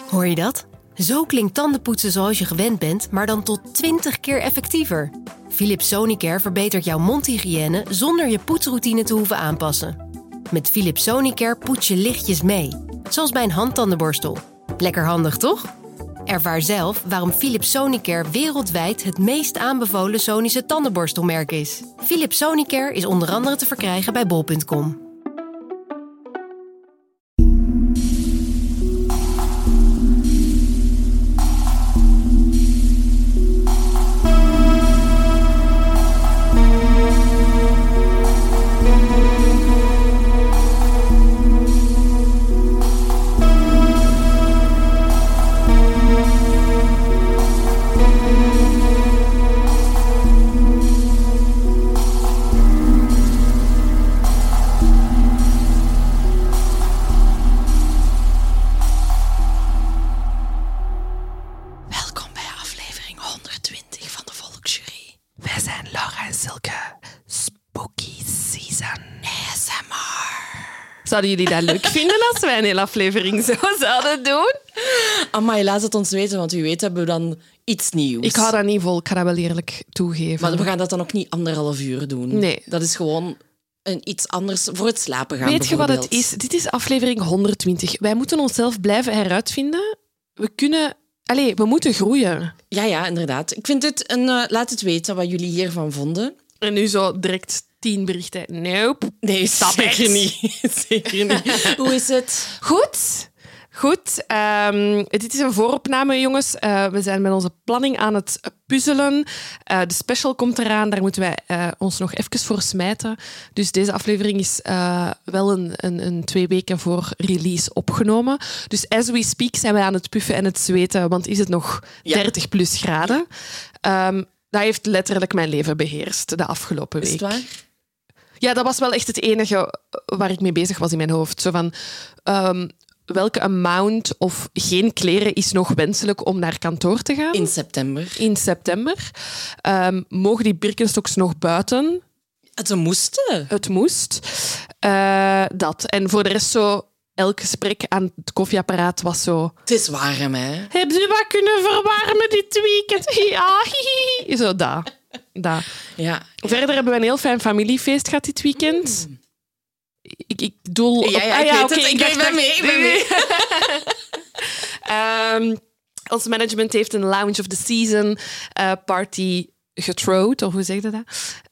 Hoor je dat? Zo klinkt tandenpoetsen zoals je gewend bent, maar dan tot 20 keer effectiever. Philips Sonicare verbetert jouw mondhygiëne zonder je poetsroutine te hoeven aanpassen. Met Philips Sonicare poets je lichtjes mee, zoals bij een handtandenborstel. Lekker handig, toch? Ervaar zelf waarom Philips Sonicare wereldwijd het meest aanbevolen Sonische tandenborstelmerk is. Philips Sonicare is onder andere te verkrijgen bij bol.com. Zouden jullie dat leuk vinden als wij een hele aflevering zo zouden doen? Amai, laat het ons weten, want wie weet hebben we dan iets nieuws. Ik hou dat niet vol, ik ga dat wel eerlijk toegeven. Maar we gaan dat dan ook niet 1,5 uur doen. Nee. Dat is gewoon iets anders voor het slapen gaan. Weet je wat het is? Dit is aflevering 120. Wij moeten onszelf blijven heruitvinden. We moeten groeien. Ja, inderdaad. Ik vind dit laat het weten wat jullie hiervan vonden. En nu zo direct 10 berichten. Nope. Nee, zeker niet. Zeker niet. Hoe is het? Goed. Dit is een vooropname, jongens. We zijn met onze planning aan het puzzelen. De special komt eraan. Daar moeten wij ons nog even voor smijten. Dus deze aflevering is wel een 2 weken voor release opgenomen. Dus as we speak zijn wij aan het puffen en het zweten, want is het nog 30 plus graden. Dat heeft letterlijk mijn leven beheerst de afgelopen week. Is het waar? Ja, dat was wel echt het enige waar ik mee bezig was in mijn hoofd. Zo van, welke amount of geen kleren is nog wenselijk om naar kantoor te gaan? In september. Mogen die Birkenstocks nog buiten? Het moesten. Het moest. Dat. En voor de rest zo, elk gesprek aan het koffieapparaat was zo... Het is warm, hè? Hebben ze wat kunnen verwarmen dit weekend? Ja, hihi. Zo, dat. Ja. Verder hebben we een heel fijn familiefeest gehad dit weekend. Ik doel... Ik ben mee. Ons management heeft een Lounge of the Season party getrouwd, of hoe zeg je dat?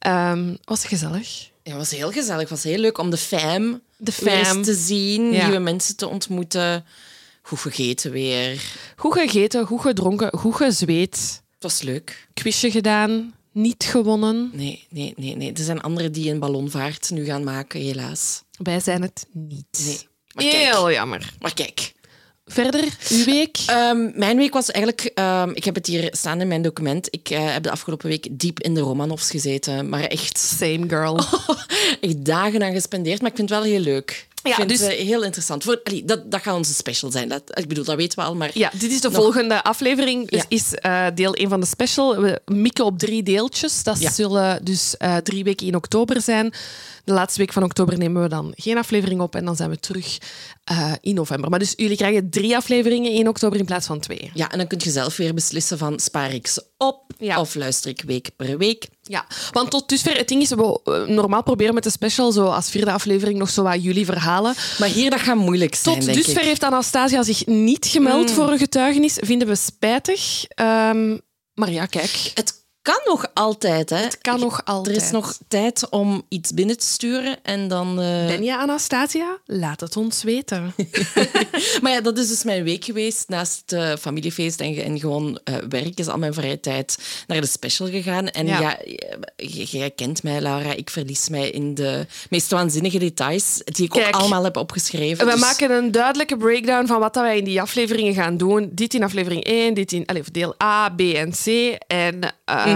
Was gezellig. Ja, het was heel gezellig. Het was heel leuk om de fam eens te zien, nieuwe mensen te ontmoeten. Goed gegeten weer. Goed gegeten, goed gedronken, goed gezweet. Het was leuk. Quizje gedaan, niet gewonnen. Nee. Er zijn anderen die een ballonvaart nu gaan maken, helaas. Wij zijn het niet. Nee. Maar heel jammer. Maar kijk. Verder, uw week? Mijn week was eigenlijk... ik heb het hier staan in mijn document. Ik heb de afgelopen week diep in de Romanovs gezeten. Maar echt... Same girl. Echt dagen aan gespendeerd. Maar ik vind het wel heel leuk. Ja, ik vind dus... het heel interessant. Dat gaat onze special zijn. Ik bedoel, dat weten we al. Maar ja, dit is de volgende aflevering. Dus is deel 1 van de special. We mikken op 3 deeltjes. Dat zullen dus 3 weken in oktober zijn. De laatste week van oktober nemen we dan geen aflevering op. En dan zijn we terug in november. Maar dus jullie krijgen 3 afleveringen in oktober in plaats van 2. Ja, en dan kun je zelf weer beslissen van spaar ik ze op of luister ik week per week. Ja, want tot dusver, het ding is, we normaal proberen met de special zo als 4e aflevering nog zo wat jullie verhalen. Maar hier, dat gaat moeilijk zijn, Tot dusver heeft Anastasia zich niet gemeld voor een getuigenis. Vinden we spijtig. Maar ja, kijk. Het kan nog altijd, hè? Het kan nog altijd. Er is nog tijd om iets binnen te sturen en dan... Ben je Anastasia? Laat het ons weten. Maar ja, dat is dus mijn week geweest. Naast het familiefeest en gewoon werk is al mijn vrije tijd naar de special gegaan. En jij kent mij, Laura. Ik verlies mij in de meest waanzinnige details die ik ook allemaal heb opgeschreven. We maken een duidelijke breakdown van wat wij in die afleveringen gaan doen. Dit in aflevering 1, dit in deel A, B en C. En...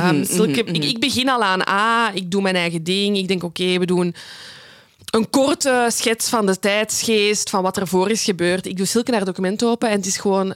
Ik begin al aan A, ik doe mijn eigen ding. Ik denk, oké, we doen een korte schets van de tijdsgeest, van wat er voor is gebeurd. Ik doe Silke haar document open en het is gewoon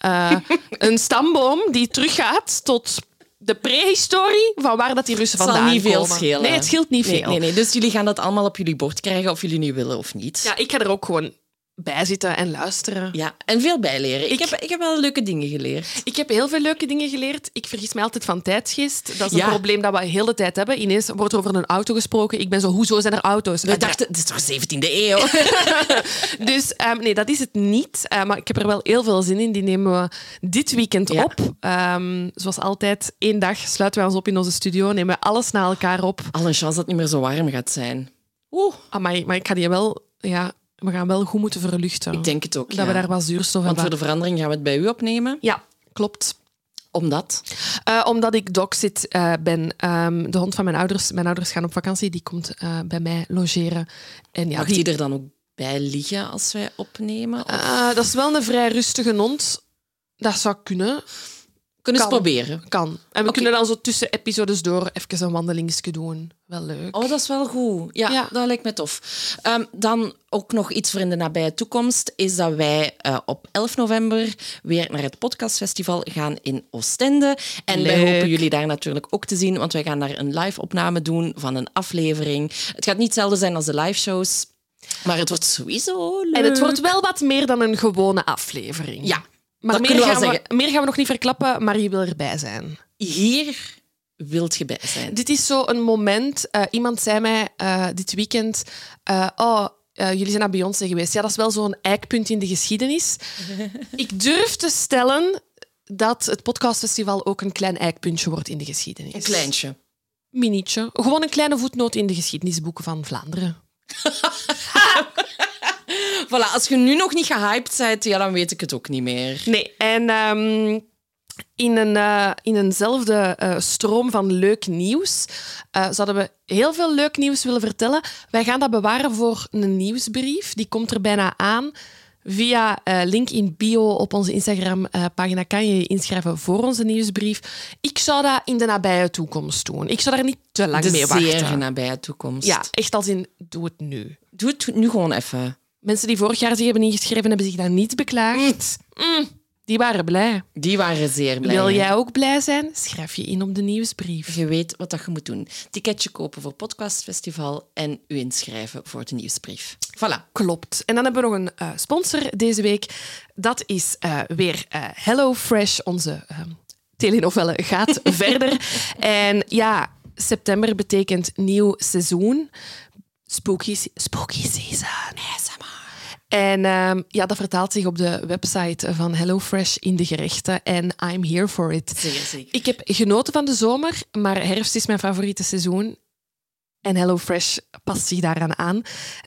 een stamboom die teruggaat tot de prehistorie van waar dat die Russen vandaan komen. Het zal niet veel schelen. Nee, het scheelt niet veel. Nee. Dus jullie gaan dat allemaal op jullie bord krijgen of jullie nu willen of niet. Ja, ik ga er ook gewoon bijzitten en luisteren. Ja, en veel bijleren. Ik heb wel leuke dingen geleerd. Ik heb heel veel leuke dingen geleerd. Ik vergis mij altijd van tijdsgeest. Dat is een Ja. probleem dat we heel de tijd hebben. Ineens wordt er over een auto gesproken. Ik ben zo, hoezo zijn er auto's? We dachten, dit is toch 17e eeuw? Dus nee, dat is het niet. Maar ik heb er wel heel veel zin in. Die nemen we dit weekend Ja. op. Zoals altijd, 1 dag sluiten wij ons op in onze studio. Nemen we alles na elkaar op. Al een chance dat het niet meer zo warm gaat zijn. Amai, maar ik ga die wel... Ja, we gaan wel goed moeten verluchten. Ik denk het ook, Dat we daar wat zuurstof Want hebben. voor de verandering gaan we het bij u opnemen. Ja, klopt. Omdat? Omdat ik dogsit ben. De hond van mijn ouders gaan op vakantie. Die komt bij mij logeren. En ja, Mag die er dan ook bij liggen als wij opnemen? Of dat is wel een vrij rustige hond. Dat zou kunnen. kunnen we kan. eens proberen? Kan. En we Oké. kunnen dan zo tussen episodes door even een wandelingsje doen. Wel leuk. Oh, dat is wel goed. Ja, dat lijkt me tof. Dan ook nog iets voor in de nabije toekomst is dat wij op 11 november weer naar het podcastfestival gaan in Oostende. En wij Leuk. hopen jullie daar natuurlijk ook te zien, want wij gaan daar een live-opname doen van een aflevering. Het gaat niet hetzelfde zijn als de live-shows, maar het wordt sowieso leuk. En het wordt wel wat meer dan een gewone aflevering. Ja, Maar dat meer kunnen we gaan, wel meer gaan we nog niet verklappen, maar je wil erbij zijn. Hier wilt je bij zijn. Dit is zo een moment... iemand zei mij dit weekend... jullie zijn naar Beyoncé geweest. Ja, dat is wel zo'n eikpunt in de geschiedenis. Ik durf te stellen dat het podcastfestival ook een klein eikpuntje wordt in de geschiedenis. Een kleintje. Minietje. Gewoon een kleine voetnoot in de geschiedenisboeken van Vlaanderen. Voilà, als je nu nog niet gehyped bent, ja, dan weet ik het ook niet meer. Nee, en in eenzelfde stroom van leuk nieuws zouden we heel veel leuk nieuws willen vertellen. Wij gaan dat bewaren voor een nieuwsbrief. Die komt er bijna aan. Via link in bio op onze Instagram-pagina kan je je inschrijven voor onze nieuwsbrief. Ik zou dat in de nabije toekomst doen. Ik zou daar niet te lang mee wachten. De zeer nabije toekomst. Ja, echt als in, doe het nu. Doe het nu gewoon even. Mensen die vorig jaar zich hebben ingeschreven, hebben zich daar niet beklaagd. Die waren blij. Die waren zeer blij. Wil jij ook blij zijn? Schrijf je in op de nieuwsbrief. Je weet wat dat je moet doen. Ticketje kopen voor Podcastfestival en u inschrijven voor de nieuwsbrief. Voilà. Klopt. En dan hebben we nog een sponsor deze week. Dat is weer HelloFresh. Onze telenovelle gaat verder. En ja, september betekent nieuw seizoen. Spooky season. En ja, dat vertaalt zich op de website van HelloFresh in de gerechten. En I'm here for it. Zeker, zeker. Ik heb genoten van de zomer, maar herfst is mijn favoriete seizoen. En HelloFresh past zich daaraan aan.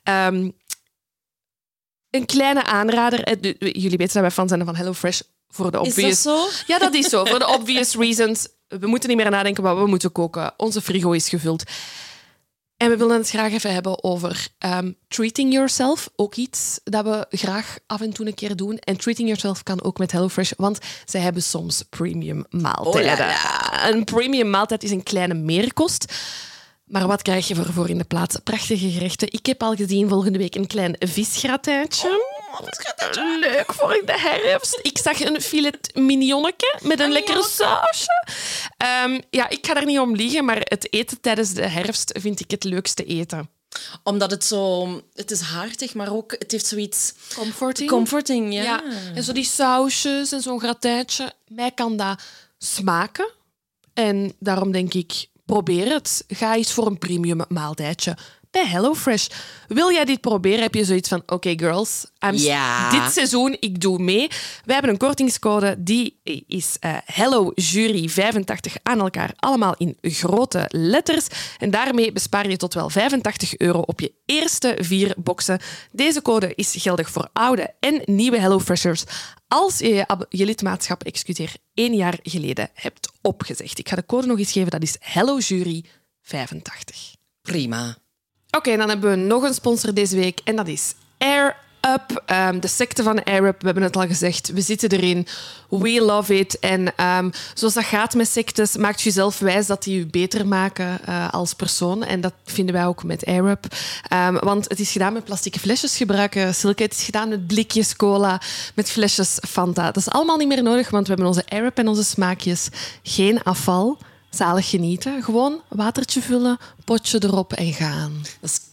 Een kleine aanrader. Jullie weten dat wij fan zijn van HelloFresh. Voor de obvious... Is dat zo? Ja, dat is zo. Voor de obvious reasons. We moeten niet meer nadenken wat we moeten koken. Onze frigo is gevuld. En we willen het graag even hebben over treating yourself. Ook iets dat we graag af en toe een keer doen. En treating yourself kan ook met HelloFresh, want zij hebben soms premium maaltijden. Oh la la. Een premium maaltijd is een kleine meerkost. Maar wat krijg je ervoor in de plaats? Prachtige gerechten. Ik heb al gezien volgende week een klein visgratijntje. Leuk voor in de herfst. Ik zag een filet mignonneke met een lekkere sausje. Ja, ik ga daar niet om liegen, maar het eten tijdens de herfst vind ik het leukste eten. Omdat het zo... Het is hartig, maar ook... Het heeft zoiets... Comforting. Comforting, ja. Ja. En zo die sausjes en zo'n gratijntje. Mij kan dat smaken. En daarom denk ik, probeer het. Ga eens voor een premium maaltijdje bij HelloFresh. Wil jij dit proberen, heb je zoiets van... Oké, girls, dit seizoen, ik doe mee. Wij hebben een kortingscode, die is HelloJury85 aan elkaar. Allemaal in grote letters. En daarmee bespaar je tot wel €85 op je eerste 4 boxen. Deze code is geldig voor oude en nieuwe HelloFreshers als je je lidmaatschap 1 jaar geleden hebt opgezegd. Ik ga de code nog eens geven, dat is HelloJury85. Prima. Oké, dan hebben we nog een sponsor deze week en dat is AirUp. De secte van AirUp, we hebben het al gezegd, we zitten erin. We love it. En zoals dat gaat met sectes, maakt jezelf wijs dat die je beter maken als persoon. En dat vinden wij ook met AirUp. Want het is gedaan met plastieke flesjes gebruiken. Silke, het is gedaan met blikjes cola, met flesjes Fanta. Dat is allemaal niet meer nodig, want we hebben onze AirUp en onze smaakjes. Geen afval. Zalig genieten. Gewoon watertje vullen, potje erop en gaan. Dat is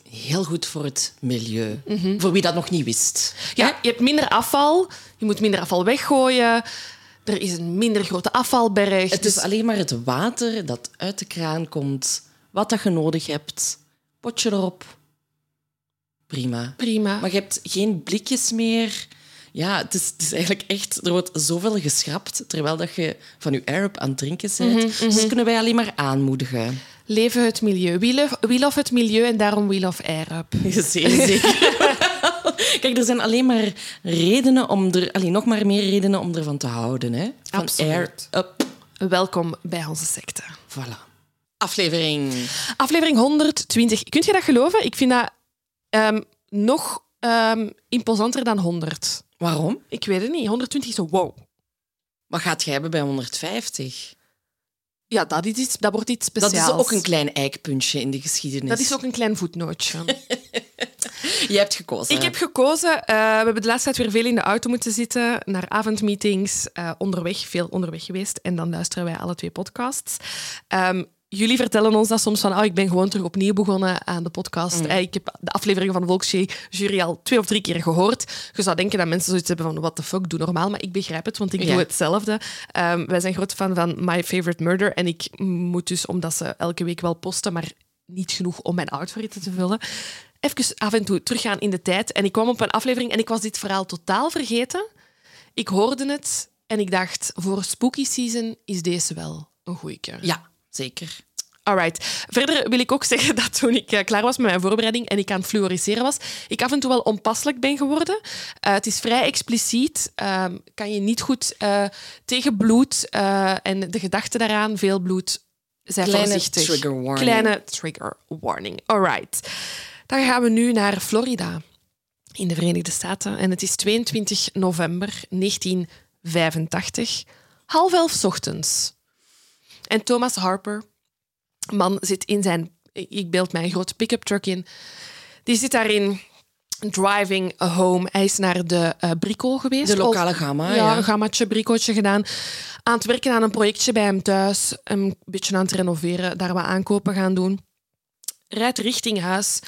heel goed voor het milieu. Voor wie dat nog niet wist. Ja, je hebt minder afval. Je moet minder afval weggooien. Er is een minder grote afvalberg. Het is alleen maar het water dat uit de kraan komt. Wat dat je nodig hebt. Potje erop. Prima. Maar je hebt geen blikjes meer. Ja, het is eigenlijk echt... Er wordt zoveel geschrapt, terwijl dat je van je Air-Up aan het drinken bent. Dus dat kunnen wij alleen maar aanmoedigen. Leven het milieu. We love het milieu en daarom we love Air-Up. Zeker. Kijk, er zijn alleen maar redenen om nog maar meer redenen om ervan te houden. Hè? Van Absoluut. Air-Up. Welkom bij onze secte. Voilà. Aflevering 120. Kunt je dat geloven? Ik vind dat nog imposanter dan 100. Waarom? Ik weet het niet. 120 is zo wow. Wat gaat jij hebben bij 150? Ja, dat wordt iets speciaals. Dat is ook een klein eikpuntje in de geschiedenis. Dat is ook een klein voetnootje. Je hebt gekozen. Ik heb gekozen. We hebben de laatste tijd weer veel in de auto moeten zitten. Naar avondmeetings. Veel onderweg geweest. En dan luisteren wij alle 2 podcasts. Jullie vertellen ons dat soms van ik ben gewoon terug opnieuw begonnen aan de podcast. Ik heb de aflevering van de Volksjury al 2 of 3 keer gehoord. Je zou denken dat mensen zoiets hebben van what the fuck, doe normaal. Maar ik begrijp het, want ik doe hetzelfde. Wij zijn grote fan van My Favorite Murder. En ik moet dus, omdat ze elke week wel posten, maar niet genoeg om mijn outfit te vullen, even af en toe teruggaan in de tijd. En ik kwam op een aflevering en ik was dit verhaal totaal vergeten. Ik hoorde het en ik dacht, voor spooky season is deze wel een goeie. Ja. Zeker. Alright. Verder wil ik ook zeggen dat toen ik klaar was met mijn voorbereiding en ik aan het fluoriseren was, ik af en toe wel onpasselijk ben geworden. Het is vrij expliciet. Kan je niet goed tegen bloed en de gedachten daaraan, veel bloed, zijn voorzichtig. Kleine trigger warning. Alright. Dan gaan we nu naar Florida in de Verenigde Staten. En het is 22 november 1985, 10:30 ochtends. En Thomas Harper, man, zit in zijn... Ik beeld mij een grote pick-up truck in. Die zit daarin, driving home. Hij is naar de Brico geweest. De lokale gamma, ja. Een gammaatje, Bricootje gedaan. Aan het werken aan een projectje bij hem thuis. Een beetje aan het renoveren, daar wat aankopen gaan doen. Rijdt richting huis.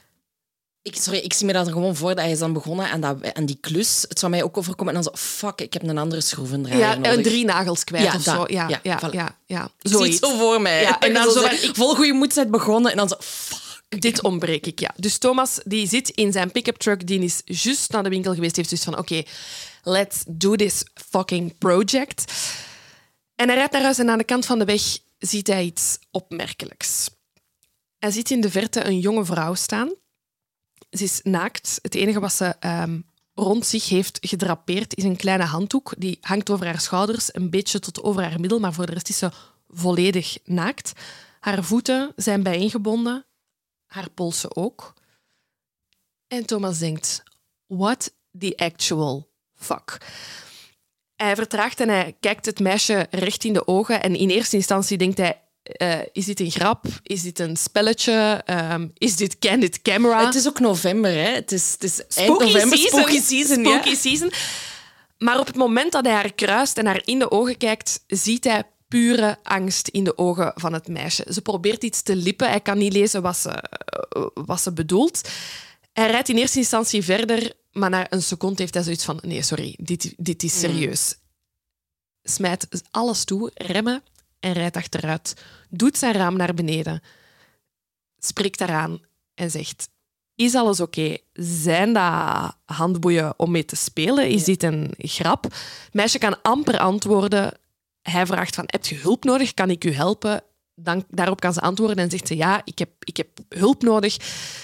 Ik zie me dat er gewoon voor dat hij is dan begonnen aan die klus. Het zou mij ook overkomen en dan zo, fuck, ik heb een andere schroevendraaier nodig. En 3 nagels kwijt of zo. Ja. Ik zie het zo voor mij. Ja, en dan zo ik vol goede moed zijn begonnen en dan zo, fuck. Dit ontbreek ik, ja. Dus Thomas die zit in zijn pick-up truck, die is juist naar de winkel geweest, heeft dus van oké, let's do this fucking project. En hij rijdt naar huis en aan de kant van de weg ziet hij iets opmerkelijks. Hij ziet in de verte een jonge vrouw staan. Ze is naakt. Het enige wat ze rond zich heeft gedrapeerd is een kleine handdoek. Die hangt over haar schouders, een beetje tot over haar middel, maar voor de rest is ze volledig naakt. Haar voeten zijn bijeengebonden, haar polsen ook. En Thomas denkt, what the actual fuck? Hij vertraagt en hij kijkt het meisje recht in de ogen en in eerste instantie denkt hij, is dit een grap? Is dit een spelletje? Is dit candid camera? Het is ook november, hè? Het is eind november, spooky season. Spooky season. Maar op het moment dat hij haar kruist en haar in de ogen kijkt, ziet hij pure angst in de ogen van het meisje. Ze probeert iets te lippen. Hij kan niet lezen wat ze bedoelt. Hij rijdt in eerste instantie verder, maar na een seconde heeft hij zoiets van nee, sorry, dit is serieus. Smijt alles toe, remmen en rijdt achteruit. Doet zijn raam naar beneden. Spreekt daaraan en zegt, is alles oké? Zijn dat handboeien om mee te spelen? Is dit een grap? Het meisje kan amper antwoorden. Hij vraagt van, heb je hulp nodig? Kan ik u helpen? Daarop kan ze antwoorden en zegt ze, ja, ik heb hulp nodig.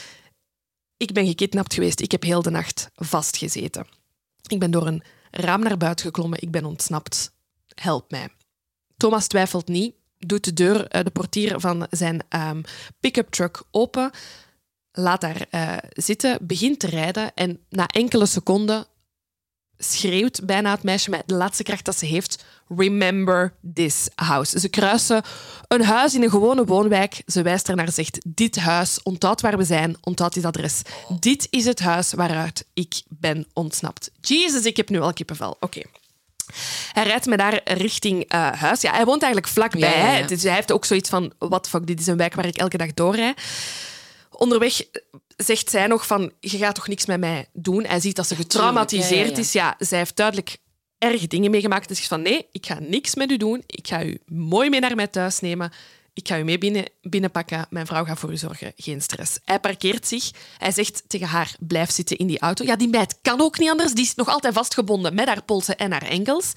Ik ben gekidnapt geweest. Ik heb heel de nacht vastgezeten. Ik ben door een raam naar buiten geklommen. Ik ben ontsnapt. Help mij. Thomas twijfelt niet. Doet de portier van zijn pick-up truck open. Laat daar zitten. Begint te rijden. En na enkele seconden schreeuwt bijna het meisje met de laatste kracht dat ze heeft. Remember this house. Ze kruisen een huis in een gewone woonwijk. Ze wijst ernaar, zegt, dit huis, onthoud waar we zijn, onthoud dit adres. Dit is het huis waaruit ik ben ontsnapt. Jezus, ik heb nu al kippenvel. Oké. Hij rijdt me daar richting huis. Ja, hij woont eigenlijk vlakbij. Ja. Dus hij heeft ook zoiets van, what the fuck, dit is een wijk waar ik elke dag doorrijd. Onderweg zegt zij nog van, je gaat toch niks met mij doen? Hij ziet dat ze getraumatiseerd is. Ja, zij heeft duidelijk erg dingen meegemaakt. Dus van, nee, ik ga niks met u doen. Ik ga u mooi mee naar mij thuis nemen. Ik ga u mee binnenpakken. Mijn vrouw gaat voor u zorgen. Geen stress. Hij parkeert zich. Hij zegt tegen haar, blijf zitten in die auto. Ja, die meid kan ook niet anders. Die is nog altijd vastgebonden met haar polsen en haar enkels.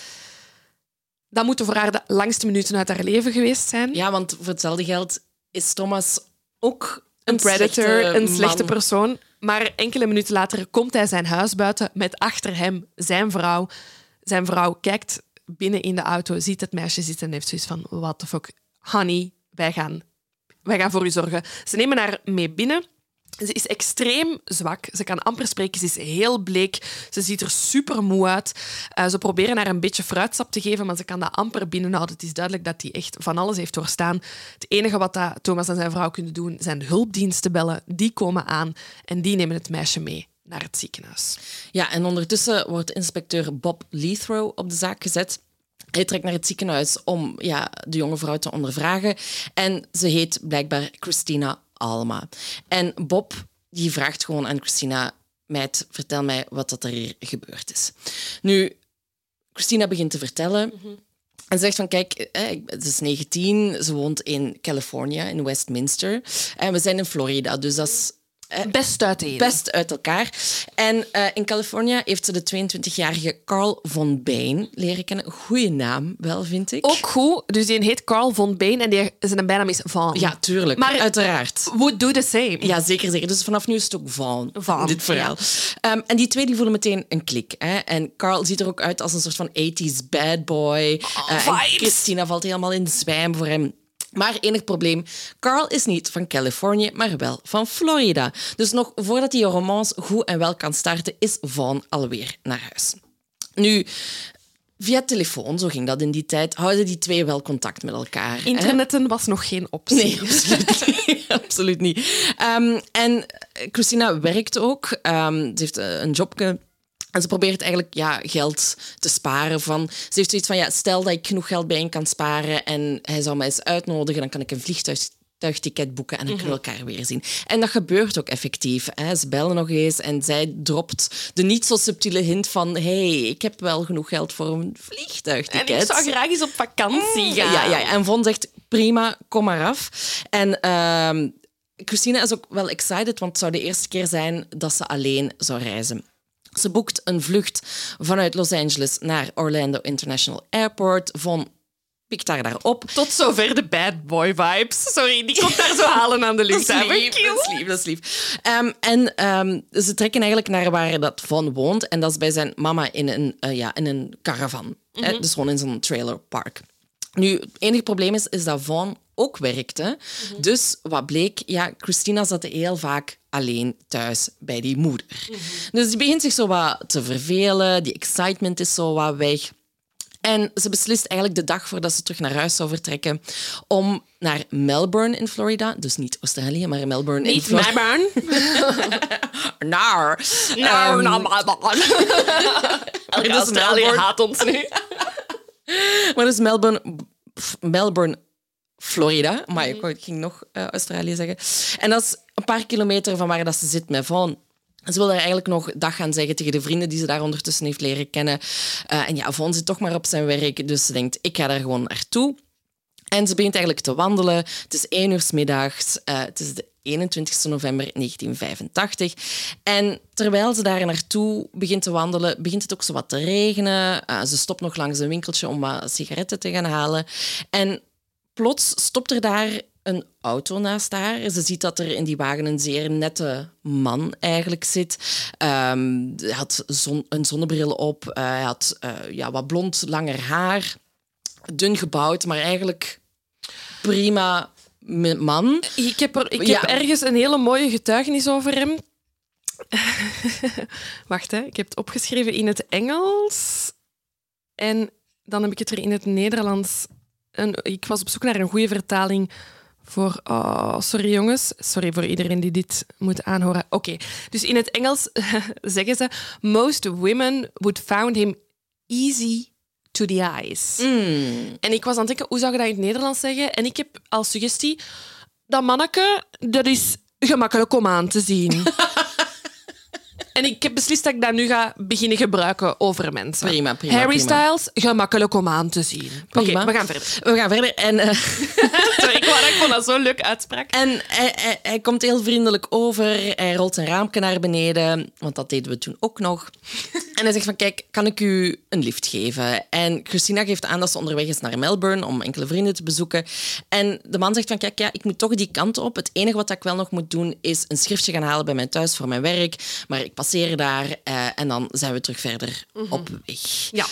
Dat moeten voor haar de langste minuten uit haar leven geweest zijn. Ja, want voor hetzelfde geld is Thomas ook een predator, een slechte man. persoon. Maar enkele minuten later komt hij zijn huis buiten met achter hem zijn vrouw. Zijn vrouw kijkt binnen in de auto, ziet het meisje zitten en heeft zoiets van, what the fuck, honey, wij gaan voor u zorgen. Ze nemen haar mee binnen. Ze is extreem zwak. Ze kan amper spreken. Ze is heel bleek. Ze ziet er super moe uit. Ze proberen haar een beetje fruitsap te geven, maar ze kan dat amper binnenhouden. Het is duidelijk dat hij echt van alles heeft doorstaan. Het enige wat Thomas en zijn vrouw kunnen doen, zijn hulpdiensten bellen. Die komen aan en die nemen het meisje mee naar het ziekenhuis. Ja, en ondertussen wordt inspecteur Bob Lethrow op de zaak gezet. Hij trekt naar het ziekenhuis om de jonge vrouw te ondervragen. En ze heet blijkbaar Christina Alma. En Bob die vraagt gewoon aan Christina, meid, vertel mij wat er hier gebeurd is. Nu, Christina begint te vertellen en zegt van, kijk, ze is 19, ze woont in California, in Westminster. En we zijn in Florida, dus dat is best uiteen. Best uit elkaar. En in California heeft ze de 22-jarige Carl Von Bain leren kennen. Goeie naam, wel, vind ik. Ook goed. Dus die heet Carl Von Bain en zijn bijnaam is Vaughn. Ja, tuurlijk. Maar uiteraard. Would do the same. Ja, zeker. Dus vanaf nu is het ook Vaughn, dit verhaal. Ja. En die twee die voelen meteen een klik. Hè? En Carl ziet er ook uit als een soort van 80s bad boy. En Christina valt helemaal in de zwijm voor hem. Maar enig probleem, Carl is niet van Californië, maar wel van Florida. Dus nog voordat die romance goed en wel kan starten, is Vaughn alweer naar huis. Nu, via telefoon, zo ging dat in die tijd, houden die twee wel contact met elkaar. Internetten was nog geen optie. Nee, absoluut niet. Absoluut niet. En Christina werkt ook. Ze heeft een jobje. En ze probeert eigenlijk geld te sparen. Ze heeft zoiets van, stel dat ik genoeg geld bijeen kan sparen en hij zou mij eens uitnodigen, dan kan ik een vliegtuigticket boeken en dan kunnen we elkaar weer zien. En dat gebeurt ook effectief. Hè. Ze bellen nog eens en zij dropt de niet zo subtiele hint van, hey, ik heb wel genoeg geld voor een vliegtuigticket. En ik zou graag eens op vakantie gaan. Ja. En Von zegt, prima, kom maar af. En Christina is ook wel excited, want het zou de eerste keer zijn dat ze alleen zou reizen. Ze boekt een vlucht vanuit Los Angeles naar Orlando International Airport. Von pikt haar daarop. Tot zover de bad boy vibes. Sorry, die komt daar zo halen aan de luchthaven. Dat is lief. En ze trekken eigenlijk naar waar dat Von woont. En dat is bij zijn mama in een caravan. Dus gewoon in zo'n trailerpark. Nu, het enige probleem is dat Von ook werkte. Dus wat bleek, Christina zat heel vaak alleen thuis bij die moeder. Dus die begint zich zo wat te vervelen. Die excitement is zo wat weg. En ze beslist eigenlijk de dag voordat ze terug naar huis zou vertrekken om naar Melbourne in Florida, dus niet Australië, maar Melbourne in Florida. Niet Melbourne. Australië haat ons nu. Maar dus Melbourne, Florida. Maar ik ging nog Australië zeggen. En dat is een paar kilometer van waar dat ze zit met Vaughn. Ze wil daar eigenlijk nog dag gaan zeggen tegen de vrienden die ze daar ondertussen heeft leren kennen. En Vaughn zit toch maar op zijn werk, dus ze denkt, ik ga daar gewoon naartoe. En ze begint eigenlijk te wandelen. Het is 1 uur 's middags. Het is de 21 november 1985. En terwijl ze daar naartoe begint te wandelen, begint het ook zo wat te regenen. Ze stopt nog langs een winkeltje om wat sigaretten te gaan halen. En plots stopt er daar een auto naast haar. Ze ziet dat er in die wagen een zeer nette man eigenlijk zit. Hij had een zonnebril op. Hij had wat blond, langer haar. Dun gebouwd, maar eigenlijk prima man. Ik heb ergens een hele mooie getuigenis over hem. Wacht, ik heb het opgeschreven in het Engels. En dan heb ik het er in het Nederlands. Ik was op zoek naar een goede vertaling voor... Oh, sorry jongens. Sorry voor iedereen die dit moet aanhoren. Oké. Dus in het Engels zeggen ze... Most women would found him easy to the eyes. En ik was aan het denken, hoe zou je dat in het Nederlands zeggen? En ik heb als suggestie... Dat manneke, dat is gemakkelijk om aan te zien. En ik heb beslist dat ik dat nu ga beginnen gebruiken over mensen. Prima. Harry Styles, gemakkelijk om aan te zien. Oké, we gaan verder. En, Sorry, ik vond dat zo'n leuk uitspraak. En hij komt heel vriendelijk over. Hij rolt zijn raampje naar beneden, want dat deden we toen ook nog. En hij zegt van, kijk, kan ik u een lift geven? En Christina geeft aan dat ze onderweg is naar Melbourne om enkele vrienden te bezoeken. En de man zegt van, kijk, ja, ik moet toch die kant op. Het enige wat ik wel nog moet doen, is een schriftje gaan halen bij mij thuis voor mijn werk. Maar ik passeer daar en dan zijn we terug verder op weg. Ja.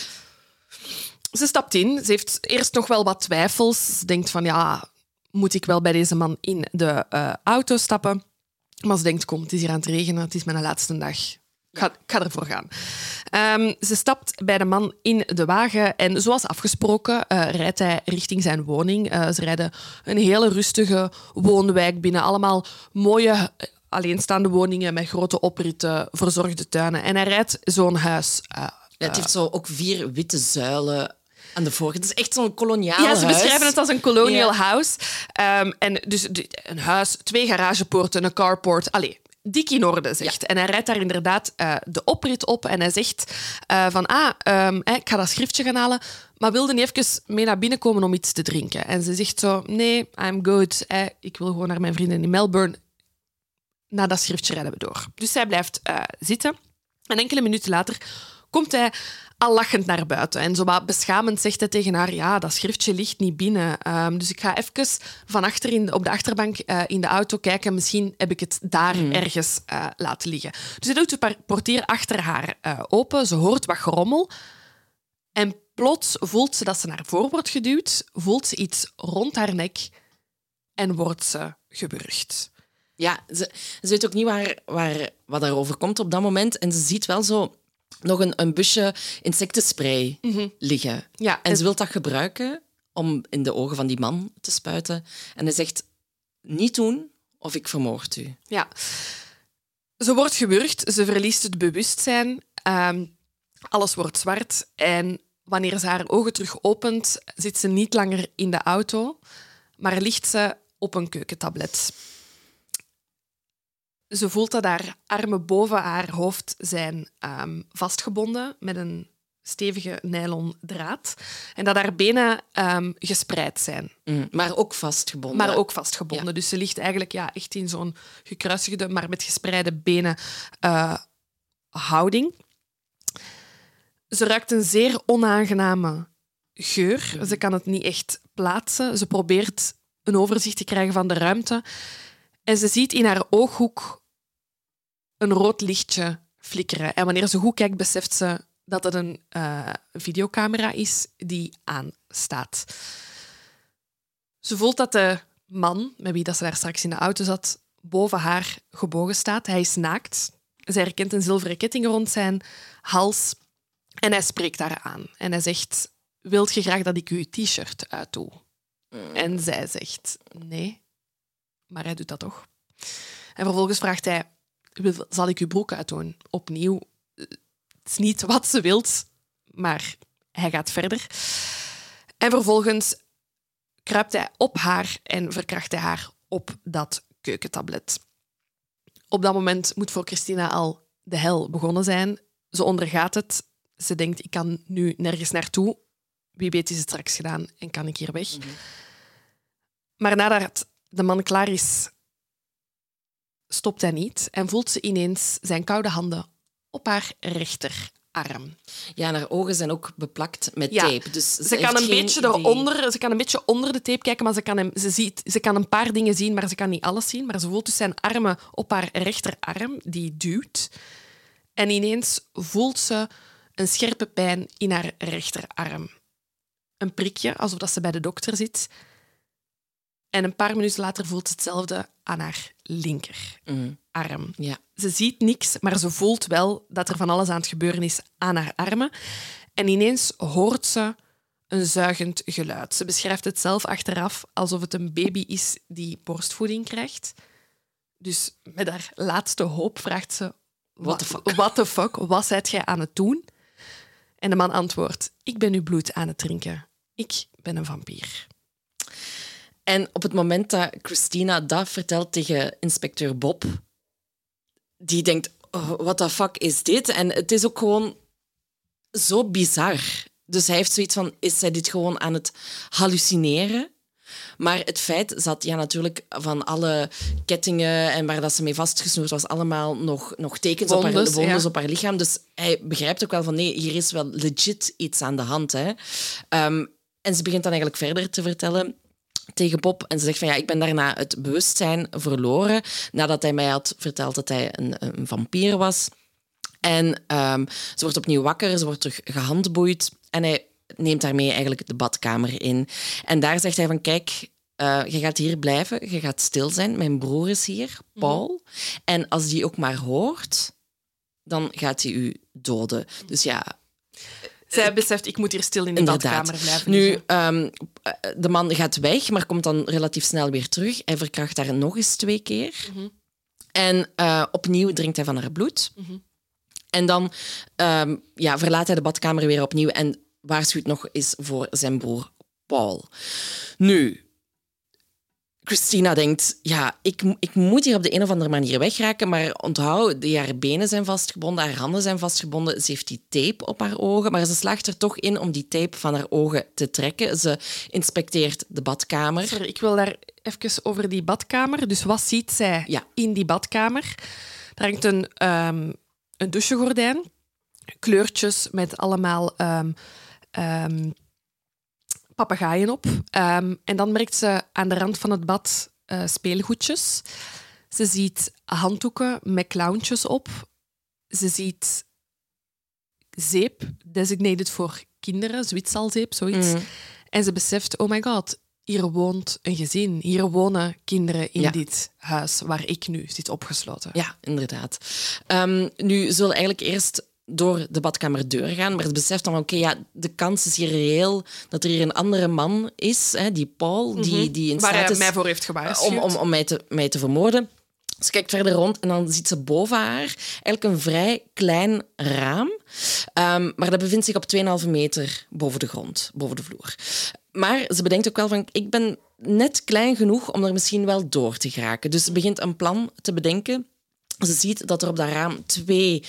Ze stapt in. Ze heeft eerst nog wel wat twijfels. Ze denkt van, ja, moet ik wel bij deze man in de auto stappen? Maar ze denkt, kom, het is hier aan het regenen. Het is mijn laatste dag. Ik ga ervoor gaan. Ze stapt bij de man in de wagen en zoals afgesproken rijdt hij richting zijn woning. Ze rijden een hele rustige woonwijk binnen. Allemaal mooie alleenstaande woningen met grote opritten, verzorgde tuinen. En hij rijdt zo'n huis. Het heeft zo ook 4 witte zuilen aan de voorkant. Het is echt zo'n koloniaal huis. Ja, ze beschrijven het als een colonial house. En dus een huis, 2 garagepoorten, een carport. Allee, dik in orde, zegt. Ja. En hij rijdt daar inderdaad de oprit op en hij zegt ik ga dat schriftje gaan halen, maar wilde niet even mee naar binnen komen om iets te drinken. En ze zegt zo, nee, I'm good. Ik wil gewoon naar mijn vrienden in Melbourne. Na dat schriftje rijden we door. Dus zij blijft zitten. En enkele minuten later komt hij al lachend naar buiten. En zo wat beschamend zegt hij tegen haar, ja, dat schriftje ligt niet binnen. Dus ik ga even van achter op de achterbank in de auto kijken. Misschien heb ik het daar ergens laten liggen. Dus hij doet de portier achter haar open. Ze hoort wat gerommel. En plots voelt ze dat ze naar voren wordt geduwd. Voelt ze iets rond haar nek. En wordt ze gewurgd. Ja, ze weet ook niet wat daarover komt op dat moment. En ze ziet wel zo nog een busje insectenspray liggen. Ja, en ze wil dat gebruiken om in de ogen van die man te spuiten. En hij zegt, niet doen of ik vermoord u. Ja. Ze wordt gewurgd, ze verliest het bewustzijn. Alles wordt zwart. En wanneer ze haar ogen terug opent, zit ze niet langer in de auto, maar ligt ze op een keukentablet. Ze voelt dat haar armen boven haar hoofd zijn vastgebonden met een stevige nylon draad. En dat haar benen gespreid zijn. Maar ook vastgebonden. Ja. Dus ze ligt eigenlijk echt in zo'n gekruisigde, maar met gespreide benen houding. Ze ruikt een zeer onaangename geur. Ze kan het niet echt plaatsen. Ze probeert een overzicht te krijgen van de ruimte. En ze ziet in haar ooghoek een rood lichtje flikkeren. En wanneer ze goed kijkt, beseft ze dat het een videocamera is die aanstaat. Ze voelt dat de man, met wie dat ze daar straks in de auto zat, boven haar gebogen staat. Hij is naakt. Zij herkent een zilveren ketting rond zijn hals. En hij spreekt haar aan. En hij zegt, wilt je graag dat ik uw t-shirt uitdoe? En zij zegt, nee. Maar hij doet dat toch. En vervolgens vraagt hij, zal ik uw broek uitdoen? Opnieuw, het is niet wat ze wilt, maar hij gaat verder. En vervolgens kruipt hij op haar en verkracht hij haar op dat keukentablet. Op dat moment moet voor Christina al de hel begonnen zijn. Ze ondergaat het. Ze denkt, ik kan nu nergens naartoe. Wie weet is het straks gedaan en kan ik hier weg. Maar nadat de man klaar is, stopt hij niet en voelt ze ineens zijn koude handen op haar rechterarm. Ja, en haar ogen zijn ook beplakt met tape. Dus ze kan een beetje eronder, ze kan een beetje onder de tape kijken, maar ze kan een paar dingen zien, maar ze kan niet alles zien. Maar ze voelt dus zijn armen op haar rechterarm, die duwt. En ineens voelt ze een scherpe pijn in haar rechterarm. Een prikje, alsof dat ze bij de dokter zit. En een paar minuten later voelt ze hetzelfde aan haar linkerarm. Ja. Ze ziet niks, maar ze voelt wel dat er van alles aan het gebeuren is aan haar armen. En ineens hoort ze een zuigend geluid. Ze beschrijft het zelf achteraf alsof het een baby is die borstvoeding krijgt. Dus met haar laatste hoop vraagt ze... What the fuck? Wat zijt jij aan het doen? En de man antwoordt... Ik ben uw bloed aan het drinken. Ik ben een vampier. En op het moment dat Christina dat vertelt tegen inspecteur Bob, die denkt, what the fuck is dit? En het is ook gewoon zo bizar. Dus hij heeft zoiets van, is zij dit gewoon aan het hallucineren? Maar het feit zat natuurlijk van alle kettingen en waar dat ze mee vastgesnoerd was, allemaal nog tekens wondes op haar lichaam. Dus hij begrijpt ook wel van, nee, hier is wel legit iets aan de hand. Hè. En ze begint dan eigenlijk verder te vertellen tegen Bob. En ze zegt van, ja, ik ben daarna het bewustzijn verloren, nadat hij mij had verteld dat hij een vampier was. En ze wordt opnieuw wakker, ze wordt terug gehandboeid en hij neemt daarmee eigenlijk de badkamer in. En daar zegt hij van, kijk, je gaat hier blijven, je gaat stil zijn. Mijn broer is hier, Paul. En als die ook maar hoort, dan gaat hij u doden. Dus ja... Zij beseft, ik moet hier stil in de badkamer blijven. Nu, de man gaat weg, maar komt dan relatief snel weer terug. Hij verkracht haar nog eens 2 keer. En opnieuw drinkt hij van haar bloed. En dan verlaat hij de badkamer weer opnieuw en waarschuwt nog eens voor zijn broer Paul. Nu, Christina denkt, ja, ik moet hier op de een of andere manier wegraken, maar onthoud, haar benen zijn vastgebonden, haar handen zijn vastgebonden, ze heeft die tape op haar ogen, maar ze slaagt er toch in om die tape van haar ogen te trekken. Ze inspecteert de badkamer. Sorry, ik wil daar even over die badkamer. Dus wat ziet zij in die badkamer? Er hangt een douchegordijn, kleurtjes met allemaal papegaaien op. En dan merkt ze aan de rand van het bad speelgoedjes. Ze ziet handdoeken met clowntjes op. Ze ziet zeep, designated voor kinderen, Zwitsalzeep, zoiets. En ze beseft, oh my god, hier woont een gezin. Hier wonen kinderen in dit huis waar ik nu zit opgesloten. Ja, inderdaad. Nu zullen eigenlijk eerst door de badkamerdeur gaan, maar ze beseft dan, de kans is hier reëel dat er hier een andere man is, hè, die Paul, die in staat waar hij is mij voor heeft gewaarschuwd. om mij te vermoorden. Ze kijkt verder rond en dan ziet ze boven haar eigenlijk een vrij klein raam. Maar dat bevindt zich op 2,5 meter boven de grond, boven de vloer. Maar ze bedenkt ook wel van, ik ben net klein genoeg om er misschien wel door te geraken. Dus ze begint een plan te bedenken. Ze ziet dat er op dat raam 2